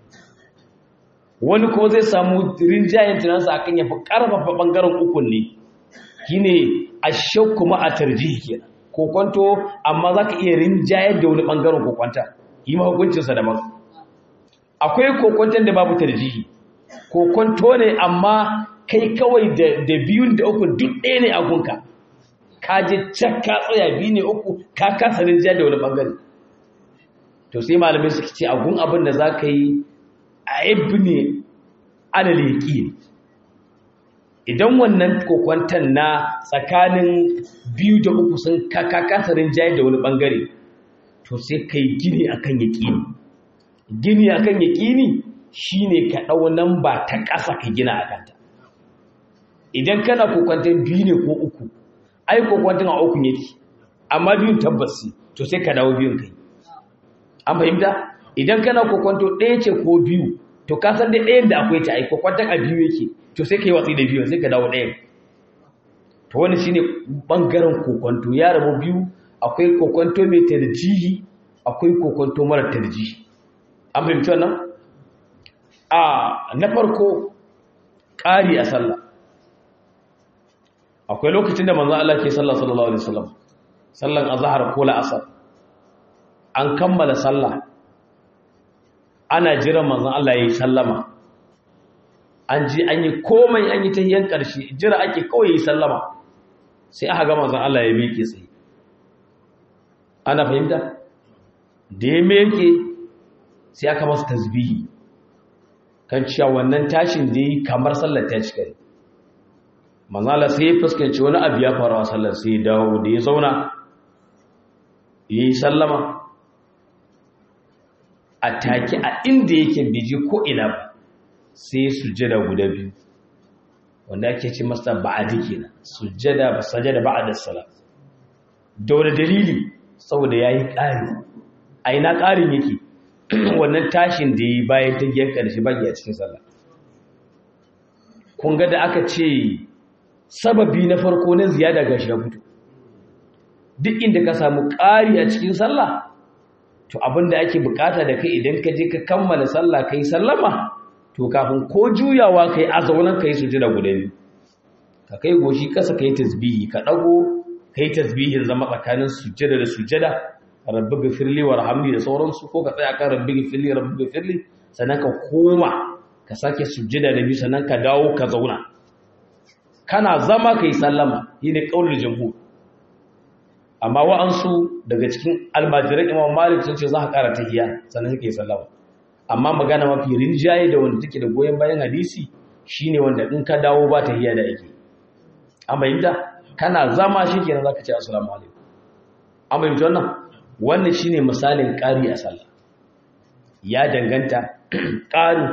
wani ko zai samu rinjayen tunaninsa akan ya fi ƙarfafa ɓangaren ukun ne shi ne a shakku ma a tarjihi kenan kokonto amma za ka iya rinjayar da wani ɓangaren kokonta yi ma hukuncinsa daban akwai kokonton da babu tarjihi kokonto ne amma kai kawai da biyun da uku duk ɗaya ne a gunka ka je can ka tsaya biyu ne uku ka kasa rinjayar da wani ɓangare to sai malamai suka ce agun abin da za ka yi a ibi ne ana leƙi idan wannan kokwantan na tsakanin biyu da uku sun kakasarin jayi da wani ɓangare to sai ka yi gini a kan yaƙini gini a kan yaƙini shi ne ka ɗau nan ba ta ƙasa ka gina a kanta idan kana kokwantan biyu ne ko uku ai kokwantan a uku yake amma biyun tabbasi to sai ka dawo biyun kai an fahimta idan kana kokwanto ɗaya ce ko biyu to ka san da ɗayan da akwai ta ai kokwanton a biyu yake to sai ka yi watsi da biyu sai ka dawo ɗayan to wani shine bangaren kokwanto ya rabu biyu akwai kokwanto mai tarjihi akwai kokwanto mara tarjihi an fahimci wannan a na farko ƙari a sallah akwai lokacin da manzon Allah ke sallah sallallahu alaihi wasallam sallan azhar ko la'asar an kammala sallah ana jiran manzon Allah yayi sallama an ji an yi komai an yi tahiyyan karshe jira ake kawai yayi sallama sai aka ga manzon Allah ya miƙe tsaye ana fahimta da ya miƙe sai aka masa tasbihi kan cewa wannan tashin da yi kamar sallar ta cika ne manzon Allah sai ya fuskanci wani abu ya faru a sallar sai ya dawo da ya zauna yayi sallama a take a inda yake biji ko ina ba sai sujjada guda biyu wanda ake ce masa ba'adi kenan sujjada ba sajada ba'da salat da wani dalili saboda yayi ƙari a ina ƙarin yake wannan tashin da yi bayan ta giyar ƙarshe baki a cikin sallah kun ga da aka ce sababi na farko na ziyada gashi ya fito duk inda ka samu ƙari a cikin sallah to abinda ake bukata da kai idan ka je ka kammala sallah kai sallama to kafin ko juyawa kai a zaunan kai sujada guda biyu ka kai goshi kasa kai tasbihi ka dago kai tasbihin zama tsakanin sujada da sujada rabbi ghfirli warhamni da sauransu ko ka tsaya kan rabbi ghfirli rabbi ghfirli sannan ka koma ka sake sujada da biyu sannan ka dawo ka zauna kana zama kai sallama shine kaulul jumhur amma wa'ansu daga cikin almajiran Imam Malik sun ce za ka ƙara tahiyya sannan kai sallama amma magana mafi rinjaye da wanda take da goyen bayan hadisi shine wanda in ka dawo ba tahiyya da yake amma inda kana zama shikenan zaka ce assalamu alaikum amma in wannan wannan shine misalin ƙari a sallah ya danganta ƙari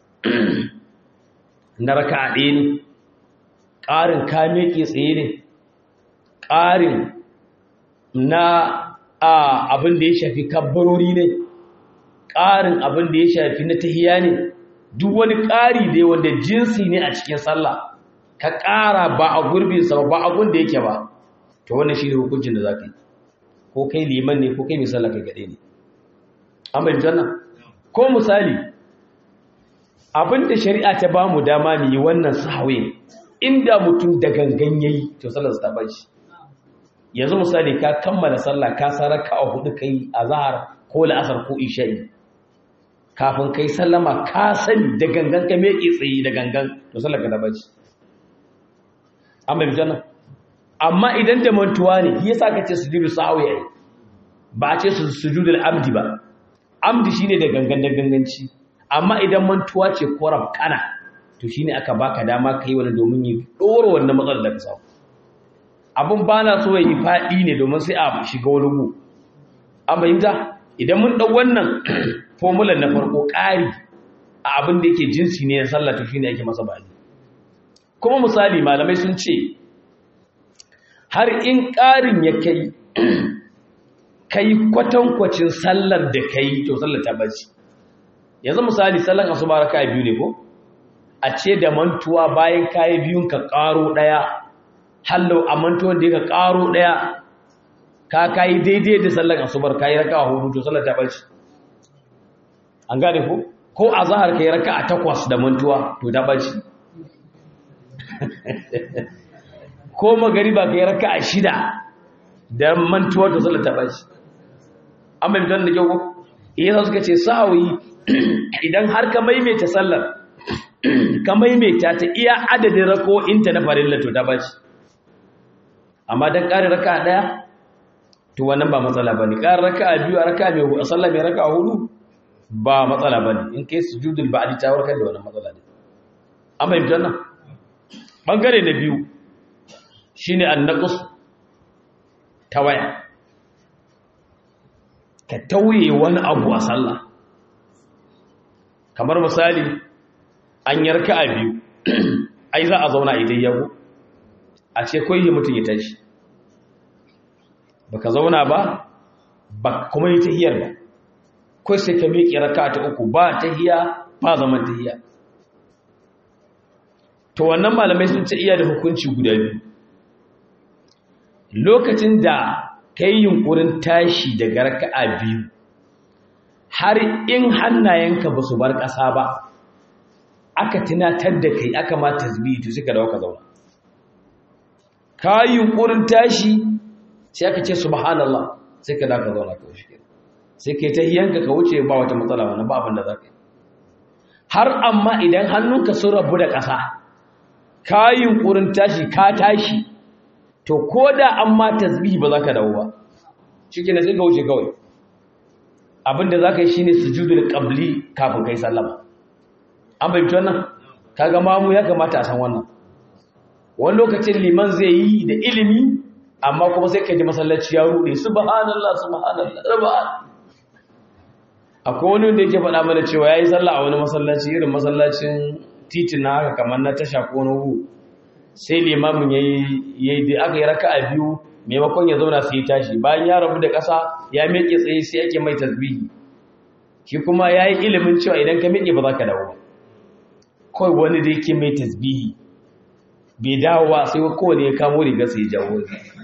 na raka'a ɗaya ne ƙarin ka miƙe tsaye ne ƙarin na abin da ya shafi kabbarori ne ƙarin abin da ya shafi na tahiya ne duk wani ƙari dai wanda jinsi ne a cikin sallah ka ƙara ba a gurbinsa ba a gun da yake ba to wannan shi ne hukuncin da za ka yi ko kai liman ne ko kai misalla kai gaɗe ne an bai janna ko misali abinda shari'a ta ba mu dama mu yi wannan sahawe inda mutum da gangan yayi to sallar ta bashi yanzu misali ka kammala sallah ka saraka a hudu kai azhar ko la'asar ko isha'i kafin kai sallama ka sani da gangan ka meke tsayi da gangan to sallar ka ta bashi an bai janna amma idan da mantuwa ne yasa kace sujudu sahwi ai ba ce su sujudul amdi ba amdi shine da gangan da ganganci amma idan mantuwa ce ko rabkana to shine aka baka dama kai wani domin yi doro wannan matsalar da ka samu abun bana so yi fadi ne domin sai a shiga wani gu an bayyana idan mun dau wannan formula na farko ƙari a abin da yake jinsi ne na sallah to shine yake masa bani kuma misali malamai sun ce har in ƙarin ya kai kai kwatankwacin sallar da kai to sallar ta bace yanzu misali sallar asuba raka'a biyu ne ko a ce da mantuwa bayan kai biyun ka ƙaro daya hallo a mantuwan da ka ƙaro daya ka kai daidai da sallar asubar kai raka'a hudu to sallar ta bace an gane ko ko azhar kai raka'a takwas da mantuwa to ta bace ko magariba kai raka'a shida da mantuwa to sallar ta bace amma idan da kyau idan suka ce sahawi idan har ka maimaita sallar ka maimaita ta iya adadin rako'inta na farilla to ta bace amma dan ƙari raka'a daya to wannan ba matsala bane ƙari raka'a biyu a raka'a mai sallah mai raka'a hudu ba matsala bane in kai sujudul ba'di ta warkar da wannan matsala ne amma idan nan bangare na biyu shine annaqus tawaya ka tauye wani abu a sallah kamar misali an yarka a biyu ai za a zauna idan yago a ce koyi mutum ya tashi baka zauna ba ba kuma yi tahiyar ba ko sai ka miƙe raka ta uku ba tahiya ba zaman tahiya to wannan malamai sun ce iya da hukunci guda biyu lokacin da kai yunkurin tashi daga raka'a biyu har in hannayenka ba su bar ƙasa ba aka tunatar da kai aka ma tasbihi to sai ka dawo ka zauna ka yunkurin tashi sai aka ce subhanallah sai ka dawo ka zauna kawai shi sai kai tahiyanka ka wuce ba wata matsala wannan ba abin da za ka yi har amma idan hannunka sun rabu da ƙasa ka yunkurin tashi ka tashi to ko da an ma tasbihi ba za ka dawo ba shi ke na sai ka wuce kawai abinda za ka yi shi ne sujudul qabli kafin kai sallama an bai wannan kaga mamu ya kamata a san wannan wani lokacin liman zai yi da ilimi amma kuma sai ka ji masallaci ya rude subhanallah subhanallah subhanallah akwai wani wanda yake faɗa mana cewa yayi sallah a wani masallaci irin masallacin titin na haka kamar na tasha ko na hu sai limamin yayi yayi da aka yi raka'a biyu maimakon ya zauna sai ya tashi bayan ya rabu da ƙasa ya miƙe tsaye sai yake mai tasbihi shi kuma ya yi ilimin cewa idan ka miƙe ba za ka dawo ba kawai wani da yake mai tasbihi bai dawo ba sai kowane ya kamo riga sai ya jawo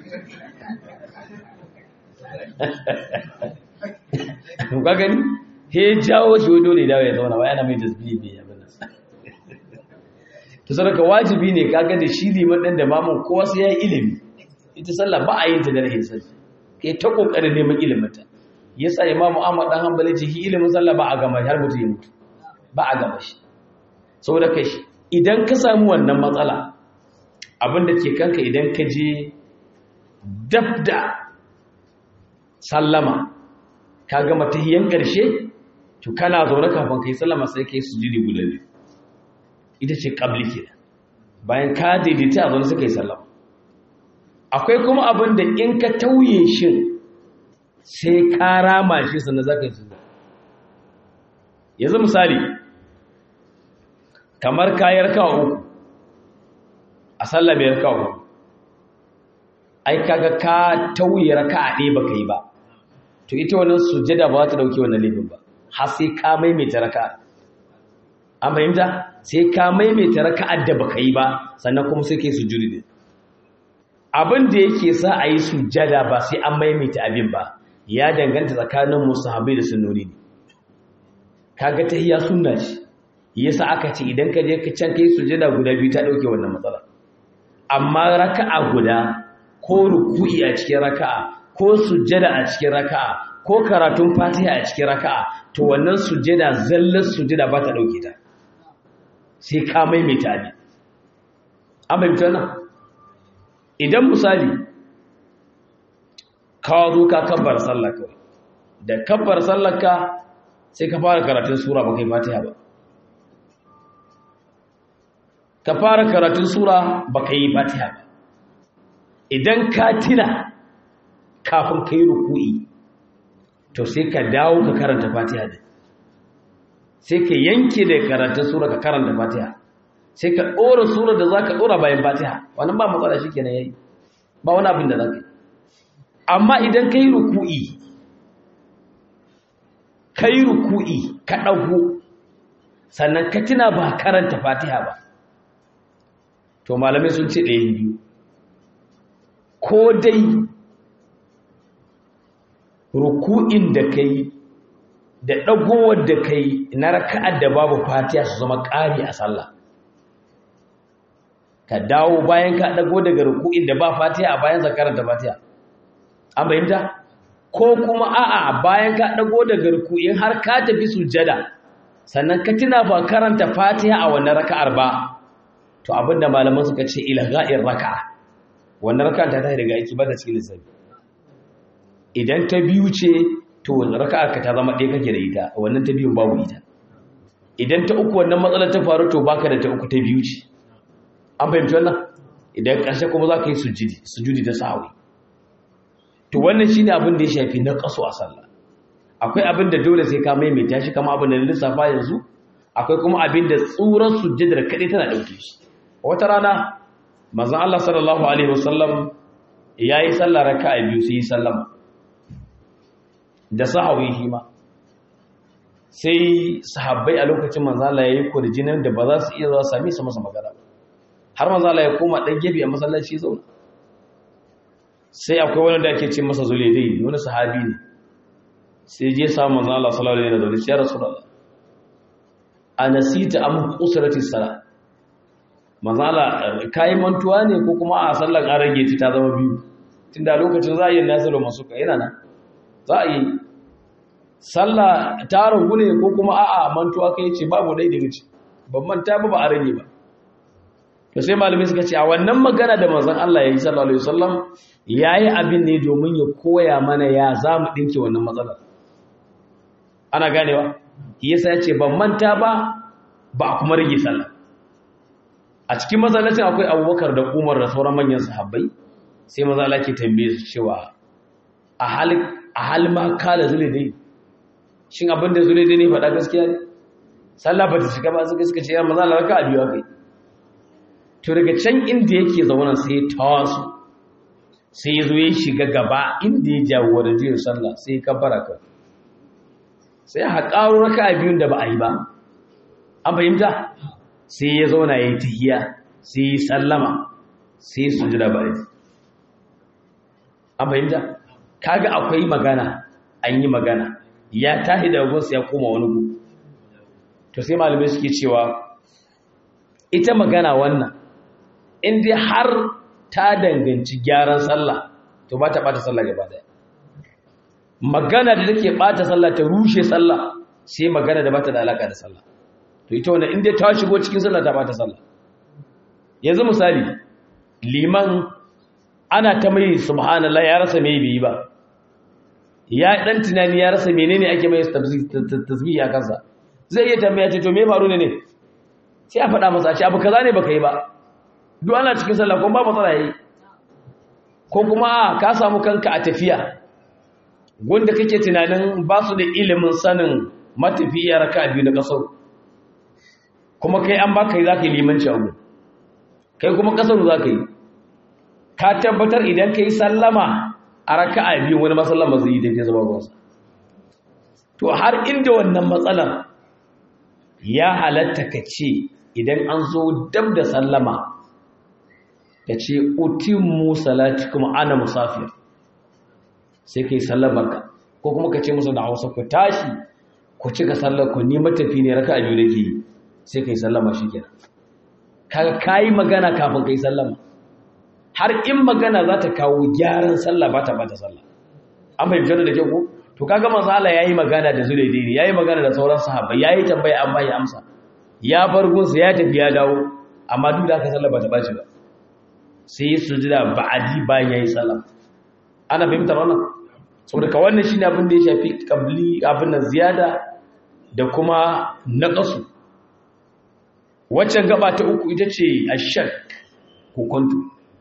ka gani he jawo shi dole ya dawo ya zauna ba yana mai tasbihi bai yaba nan to sarka wajibi ne kaga da shi liman dan da mamun kowa sai ya yi ilimi ita sallah ba a yin ta da rahin sani kai ta kokarin neman ilimin ta yasa imamu Ahmad dan Hanbali ce shi ilimin sallah ba a gama har mutum ya mutu ba a gama shi saboda kai idan ka samu wannan matsala abinda ke kanka idan ka je dabda sallama ka gama tahiyyan karshe to kana zaune kafin kai sallama sai kai sujudi guda biyu ita ce qabli kenan bayan ka daidaita a zaune sai kai sallama akwai kuma abinda in ka tauye shin sai ka rama shi sannan za ka yi sujada yanzu misali kamar kayar kawo uku a sallah mai rakawa uku ai kaga ka tauye raka'a ɗaya baka yi ba to ita wannan sujada ba za ta dauki wannan laifin ba har sai ka maimaita raka'a an fahimta sai ka maimaita raka'ar da baka yi ba sannan kuma sai kai sujudi din abin da yake sa a yi sujada ba sai an maimaita abin ba ya danganta tsakanin musahabai da sunnoni ne kaga tahiyya sunna ce yasa aka ce idan ka je ka can kai sujada guda biyu ta dauke wannan matsala amma raka'a guda ko ruku'i a cikin raka'a ko sujada a cikin raka'a ko karatun fatiha a cikin raka'a to wannan sujada zallar sujada ba ta dauke ta sai ka maimaita abin an bayyana nan idan misali ka zo ka kabbar sallaka da kabbar sallaka sai ka fara karatun sura ba kai fatiha ba ka fara karatun sura ba kai fatiha ba idan ka tina kafin kai ruku'i to sai ka dawo ka karanta fatiha din sai ka yanke da karatun sura ka karanta fatiha sai ka dora sura da zaka dora bayan fatiha wannan ba matsala shikenan yayi ba wani abin da zaka yi amma idan kai ruku'i kai ruku'i ka dago sannan ka tuna ba karanta fatiha ba to malamai sun ce ɗaya biyu ko dai ruku'in da kai da dagowar da kai na raka'ar da babu fatiha su zama ƙari a sallah ka dawo bayan ka dago daga ruku'in da ba fatiha a bayan zakaranta fatiha an bayyanta ko kuma a'a bayan ka dago daga ruku'in har ka tafi sujjada sannan ka tuna ba karanta fatiha a wannan raka'ar ba to abinda malaman suka ce ilgha'ir raka'a wannan raka'ar ta tafi daga aiki ba da cikin lissafi idan ta biyu ce to raka'ar ka ta zama ɗaya kake da ita wannan ta biyun babu ita idan ta uku wannan matsalar ta faru to baka da ta uku ta biyu ce an fahimci wannan idan ƙarshe kuma za ka yi sujudi sujudi da sahawi to wannan shine abin da ya shafi na ƙaso a sallah akwai abin da dole sai ka maimaita shi kama abin da lissafa yanzu akwai kuma abin da tsuran sujudar kaɗai tana ɗauke shi wata rana manzon Allah sallallahu alaihi wasallam ya yi sallah raka'a biyu sai yi sallama da sahawi shi ma sai sahabbai a lokacin manzon Allah ya yi kurjinin da ba za su iya zuwa sami su masa magana ba har manzo Allah ya koma dan gefe a masallaci zauna sai akwai wani da ake ce masa Zulaydai wani sahabi ne sai je sa manzo Allah sallallahu alaihi wasallam ya rasulullah anasita am usrati salat manzo Allah kai mantuwa ne ko kuma a sallar an rage ta zama biyu tunda lokacin za a yi nasaru masuka yana nan za a yi sallah ta ragu ne ko kuma a'a mantuwa kai ce babu dai daga ci ban manta ba ba a rage ba to sai malamai suka ce a wannan magana da manzon Allah ya yi sallallahu alaihi wasallam yayi abin ne domin ya koya mana ya zamu dinke wannan matsalar ana ganewa yasa ya ce ban manta ba ba kuma rage sallah a cikin masallacin akwai Abubakar da Umar da sauran manyan sahabbai sai manzo Allah ke tambaye su cewa a hal a hal ma kala Zulaydai shin abin da Zulaydai ne faɗa gaskiya ne sallah ba ta shiga ba suka suka ce ya manzo Allah raka'a biyu akai to daga can inda yake zauna sai tawasu sai ya zo ya shiga gaba inda ya jagoranci yin sallah sai ya kabbara ka sai ya haƙaro raka'a biyun da ba a yi ba an fahimta sai ya zauna ya yi tahiyya sai ya sallama sai ya sujada ba an fahimta kaga akwai magana an yi magana ya tahi da gunsa ya koma wani gu to sai malamai suke cewa ita magana wannan in dai har ta danganci gyaran sallah to ba ta bata sallah gaba daya magana da take bata sallah ta rushe sallah sai magana da bata da alaka da sallah to ita wannan in dai ta shigo cikin sallah ta bata sallah yanzu misali liman ana ta mai subhanallah ya rasa me bai ba ya dan tunani ya rasa menene ake mai tasbih a kansa zai iya tambaya ce to me faru ne ne sai a faɗa masa a ce abu kaza ne baka yi ba duk ana cikin sallah ko ba matsala yayi ko kuma ka samu kanka a tafiya wanda kake tunanin ba su da ilimin sanin matafiya raka'a biyu na kasar kuma kai an baka yi zaka yi limanci abu kai kuma kasar zaka yi ka tabbatar idan kai sallama a raka'a biyu wani masallan ba zai yi daidai zama gonsa to har inda wannan matsalar ya halatta ka ce idan an zo dab da sallama ka ce utimmu salatikum ana musafir sai kai sallamarka ko kuma ka ce musu da Hausa ku tashi ku cika sallar ku ni matafi ne raka'a biyu nake yi sai kai sallama shikenan kaga kai magana kafin kai sallama har in magana za ta kawo gyaran sallah ba ta bata sallah an fahimta da kyau ko to kaga manzo Allah yayi magana da Zulaidi ne yayi magana da sauran sahabbai yayi tambaya an bai amsa ya bar gunsa ya tafi ya dawo amma duk da aka sallah ba ta bace ba sai ya sujuda ba'adi bayan yayi sallah ana fahimtar wannan saboda ka wannan shine abin da ya shafi qabli abin nan ziyada da kuma naqasu waccan gaba ta uku ita ce ashak hukuntu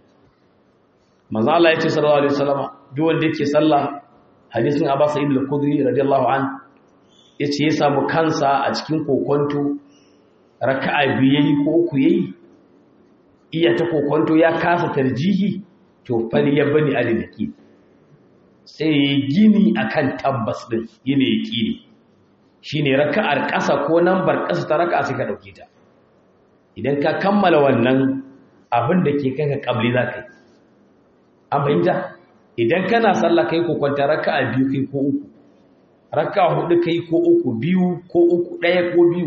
manzo Allah ya ce sallallahu alaihi wasallam duk wanda yake sallah hadisin Abu Sa'id al-Khudri radiyallahu an yace ya samu kansa a cikin kokonto raka'a biyu yayi ko uku yayi iya ta kokonto ya kasa tarjihi to fali ya bani alidaki sai gini akan tabbas din yine yaqini shine raka'ar ƙasa ko nambar ƙasa ta raka'a sai ka dauke ta idan ka kammala wannan abin da ke kanka kabli zakai an fahimta idan kana sallah kai ko kwanta raka'a biyu kai ko uku raka'a hudu kai ko uku biyu ko uku daya ko biyu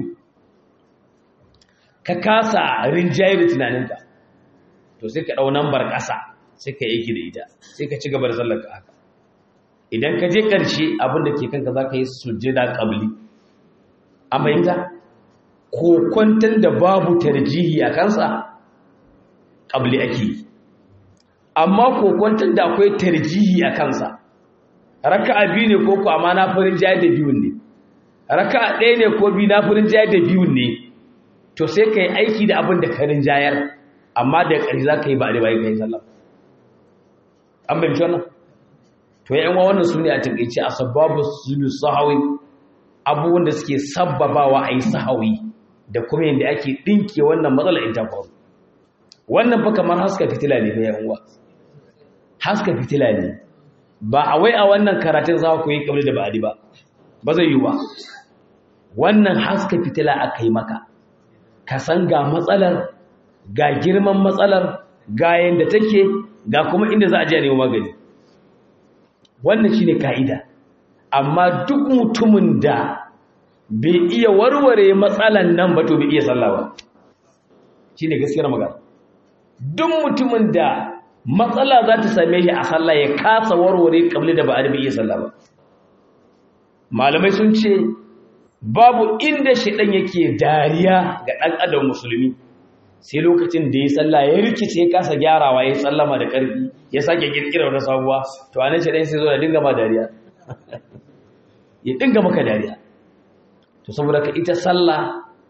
ka kasa rinjaye da tunaninka to sai ka dau nambar ƙasa sai ka yi da ita sai ka ci gaba da sallar ka haka idan ka je ƙarshe abin da ke kanka zaka yi sujjada qabli an fahimta ko kwantan da babu tarjihi a kansa qabli ake yi amma kokwantar da akwai tarjihi a kansa raka'a biyu ne ko ku amma na farin jayi da biyun ne raka'a ɗaya ne ko biyu na farin jayi da biyun ne to sai ka yi aiki da abin da karin jayar amma da ƙari za ka yi ba da bayan ka yi sallah an bai wannan to ya yanwa wannan su ne a taƙaice a sababu su sahawi abubuwan da suke sabbabawa a yi sahawi da kuma yadda ake ɗinke wannan matsala in ta faru wannan fa kamar haska fitila ne fa yan uwa haska fitila ne ba a wai a wannan karatun za ku yi kabli da ba'adi ba ba zai yi ba wannan haska fitila aka yi maka ka san ga matsalar ga girman matsalar ga yanda take ga kuma inda za a je a nemo magani wannan shine kaida amma duk mutumin da bai iya warware matsalan nan ba to bai iya sallah ba shine gaskiyar magana duk mutumin da matsala za ta same shi a sallah ya kasa warware kabli da ba'ad bai iya sallah ba malamai sun ce babu inda shedan yake dariya ga dan adam musulmi sai lokacin da ya sallah ya rikice ya kasa gyarawa ya sallama da karfi ya sake kirkira wata sabuwa to anan shedan sai zo da dinga ma dariya ya dinga maka dariya to saboda ka ita sallah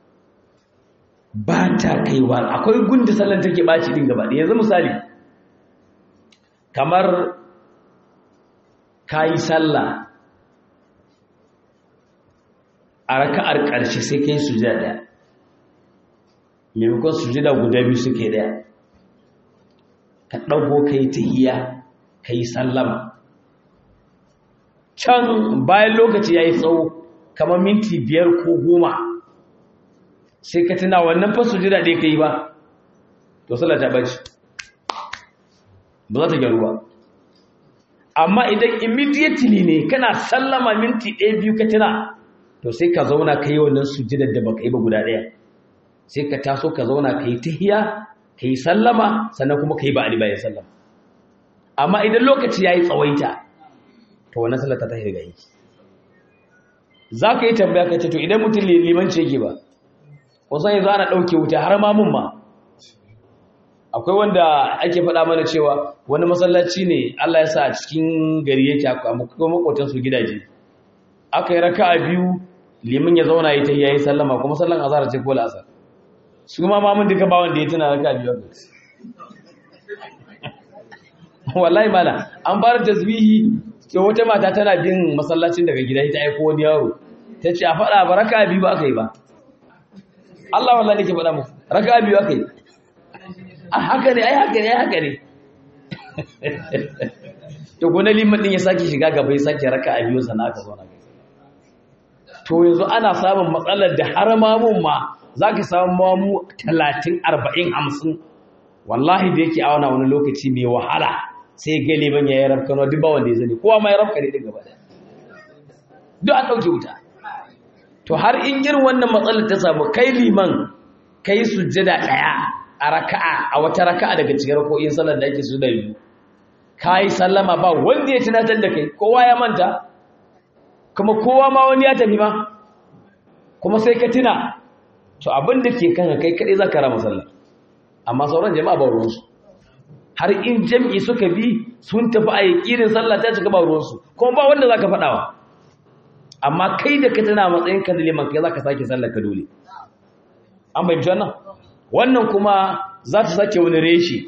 ba ta kaiwa akwai gundi sallan take baci din gaba yanzu misali kamar kai sallah a raka'ar ƙarshe sai kai sujada daya maimakon sujada guda biyu suke daya ka dago kai tahiyya kai sallama can bayan lokaci yayi tsawo kamar minti biyar ko goma sai ka tuna wannan fa sujada dai kai ba to sallah ta bace ba za ta gyaru ba amma idan immediately ne kana sallama minti ɗaya biyu ka tuna to sai ka zauna kai wannan sujudar da baka yi ba guda ɗaya sai ka taso ka zauna kai tahiyya kai sallama sannan kuma kai ba ali bayan sallama amma idan lokaci yayi tsawaita to wannan sallar ta tahi daga yi zaka yi tambaya ka ce to idan mutum liman ce yake ba kusan yanzu ana dauke wuta har ma mun ma akwai wanda ake faɗa mana cewa wani masallaci ne Allah ya sa a cikin gari yake akwai makotan su gidaje aka yi raka'a biyu liman ya zauna yi ta yayi sallama kuma sallan azhar ce ko al'asar su ma mamun duka ba wanda ya tuna raka'a biyu wallahi mala an bar tasbihi to wata mata tana bin masallacin daga gida ita aiko wani yaro tace a faɗa ba raka'a biyu ba aka yi ba Allah wallahi nake faɗa muku raka'a biyu aka yi a haka ne ai haka ne ai haka ne to gona liman din ya saki shiga gaba ya saki raka'a biyu sana aka zo na to yanzu ana samun matsalar da har mamun ma zaka samu mamu talatin arba'in hamsin wallahi da yake a wani wani lokaci mai wahala sai ga liman ya yi rafkano duk ba wanda ya zane kowa ma ya rafka ne gaba da duk an ɗauke wuta to har in irin wannan matsalar ta samu kai liman kai sujjada ɗaya a raka'a a wata raka'a daga cikin rako'in sallar da ake su da biyu kai sallama ba wanda ya tunatar da kai kowa ya manta kuma kowa ma wani ya tafi ma kuma sai ka tuna to abin da ke kanka kai kadai zaka rama sallar amma sauran jama'a ba ruwansu har in jam'i suka bi sun tafi a yakirin sallah ta cika ba ruwansu kuma ba wanda zaka faɗawa amma kai da ka tana matsayin ka da liman kai zaka sake sallar ka dole an bayyana wannan wannan kuma za ta sake wani reshi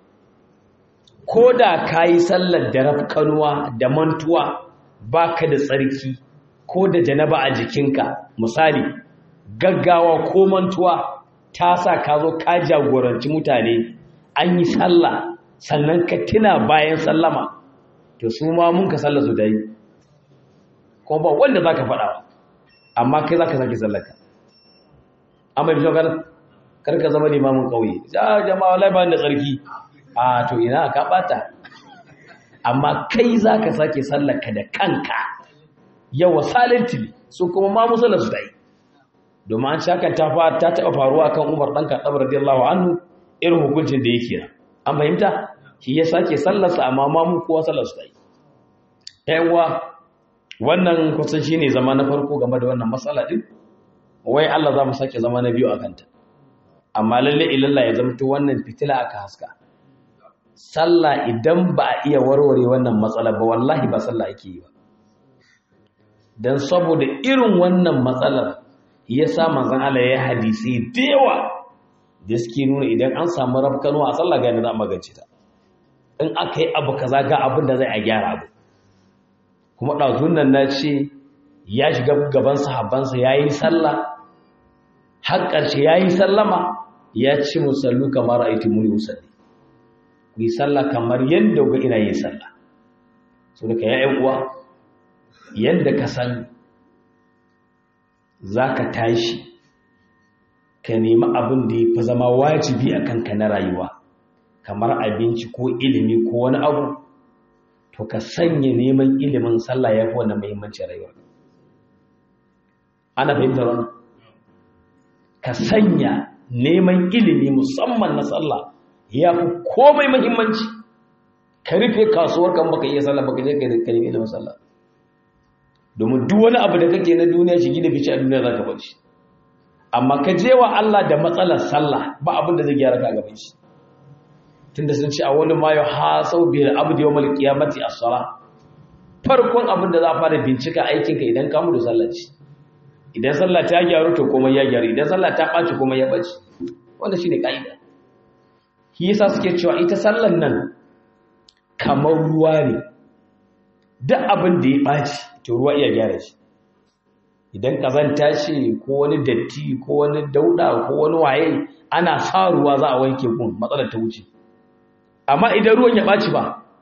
ko da ka yi sallar da rafkanuwa da mantuwa ba ka da tsarki ko da janaba a jikinka misali gaggawa ko mantuwa ta sa ka zo ka jagoranci mutane an yi sallah sannan ka tuna bayan sallama to su ma mun ka sallar su da yi kuma ba wanda za ka faɗawa amma kai za ka sake sallarka amma bi shagarar karka zama limamin kauye ja jama'a wallahi ba da tsarki a to ina ka bata amma kai zaka sake sallarka da kanka yawa salinti su kuma ma musallar su dai domin an shaka ta fa ta taba faruwa kan Umar dan Khattab radiyallahu anhu irin hukuncin da yake an fahimta shi ya sake sallar sa amma ma mu kowa sallar su dai yawa wannan kusan shine zama na farko game da wannan matsala din wai Allah za mu sake zama na biyu akan ta amma lalle ilalla ya zamto wannan fitila aka haska sallah idan ba a iya warware wannan matsala ba wallahi ba sallah ake yi ba dan saboda irin wannan matsalar yasa manzon Allah ya hadisi da yawa da suke nuna idan an samu rafkano a sallah ga ne za a magance ta in aka yi abu kaza ga abin da zai a gyara abu kuma dazun nan na ce ya shiga gaban sahabbansa yayi sallah har ƙarshe ya yi sallama ya ci musallu kamar aiti muni musalli ku yi sallah kamar yadda ga ina yin sallah so da ka yi uwa yadda ka san za ka tashi ka nemi abin da ya fi zama wajibi a kanka na rayuwa kamar abinci ko ilimi ko wani abu to ka sanya neman ilimin sallah ya fi wannan muhimmancin rayuwa ana fahimtar wannan ka sanya neman ilimi musamman na sallah ya fi komai muhimmanci ka rufe kasuwar kan baka iya sallah baka je ka yi kalmi ilimin sallah domin duk wani abu da kake na duniya shigi da fice a duniya zaka bar shi amma ka je wa Allah da matsalar sallah ba abin da zai gyara ka gaban shi tunda sun ce a wani ma ya hasau bil abdi yawmal qiyamati as-salah farkon abin da za a fara bincika aikin ka idan ka mu da sallah ce idan sallah ta gyaru to komai ya gyaru idan sallah ta ɓaci komai ya ɓaci wanda shine kaida shi yasa suke cewa ita sallan nan kamar ruwa ne duk abin da ya ɓaci to ruwa iya gyara shi idan kazanta ce ko wani datti ko wani dauda ko wani waye ana sa ruwa za a wanke kun matsalar ta wuce amma idan ruwan ya ɓaci ba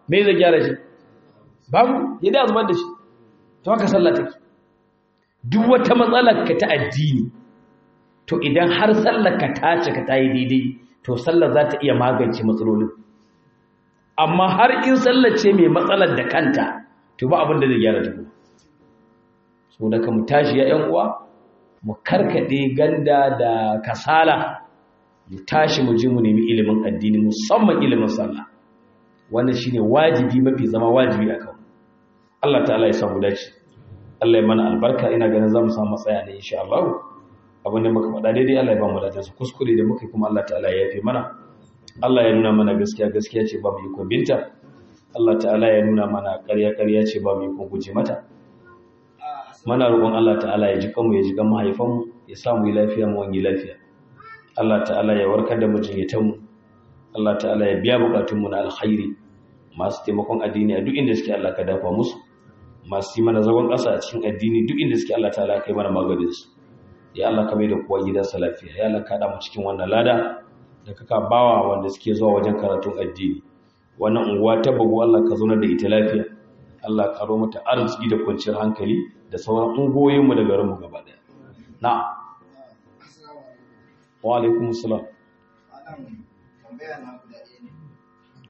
me zai gyara shi babu ya da zubar da shi to haka sallah take duk wata matsalar ka ta addini to idan har sallar ka ta ce ka tayi daidai to sallar za ta iya magance matsalolin amma har in sallar ce mai matsalar da kanta to ba abin da zai gyara ta kuma so da ka mu tashi ya ƴan uwa mu karkade ganda da kasala mu tashi mu ji mu nemi ilimin addini musamman ilimin sallah wannan shine wajibi mafi zama wajibi akan Allah ta'ala ya samu dace Allah ya mana albarka ina ganin zamu samu matsaya ne insha Allah abin da muka faɗa daidai Allah ya ba mu ladansa kuskure da muka kuma Allah ta'ala ya yafe mana Allah ya nuna mana gaskiya gaskiya ce ba mu yi binta Allah ta'ala ya nuna mana ƙarya ƙarya ce ba mu yi guje mata mana roƙon Allah ta'ala ya ji kanmu ya ji kan mahaifanmu ya samu yi lafiya mu wani lafiya Allah ta'ala ya warkar da mijinyatanmu Allah ta'ala ya biya bukatunmu na alkhairi masu taimakon addini a duk inda suke Allah ka dafa musu masu yi mana zagon ƙasa a cikin addini duk inda suke Allah ta'ala kai mana maganin su ya Allah ka mai da kowa gidansa lafiya ya Allah ka da mu cikin wannan lada da kaka bawa wanda suke zuwa wajen karatun addini wannan unguwa ta bugu Allah ka zauna da ita lafiya Allah ka karo mata arziki da kwanciyar hankali da sauran ungoyin mu da garin mu gaba daya na'am wa alaikum assalam tambaya na guda ɗaya ne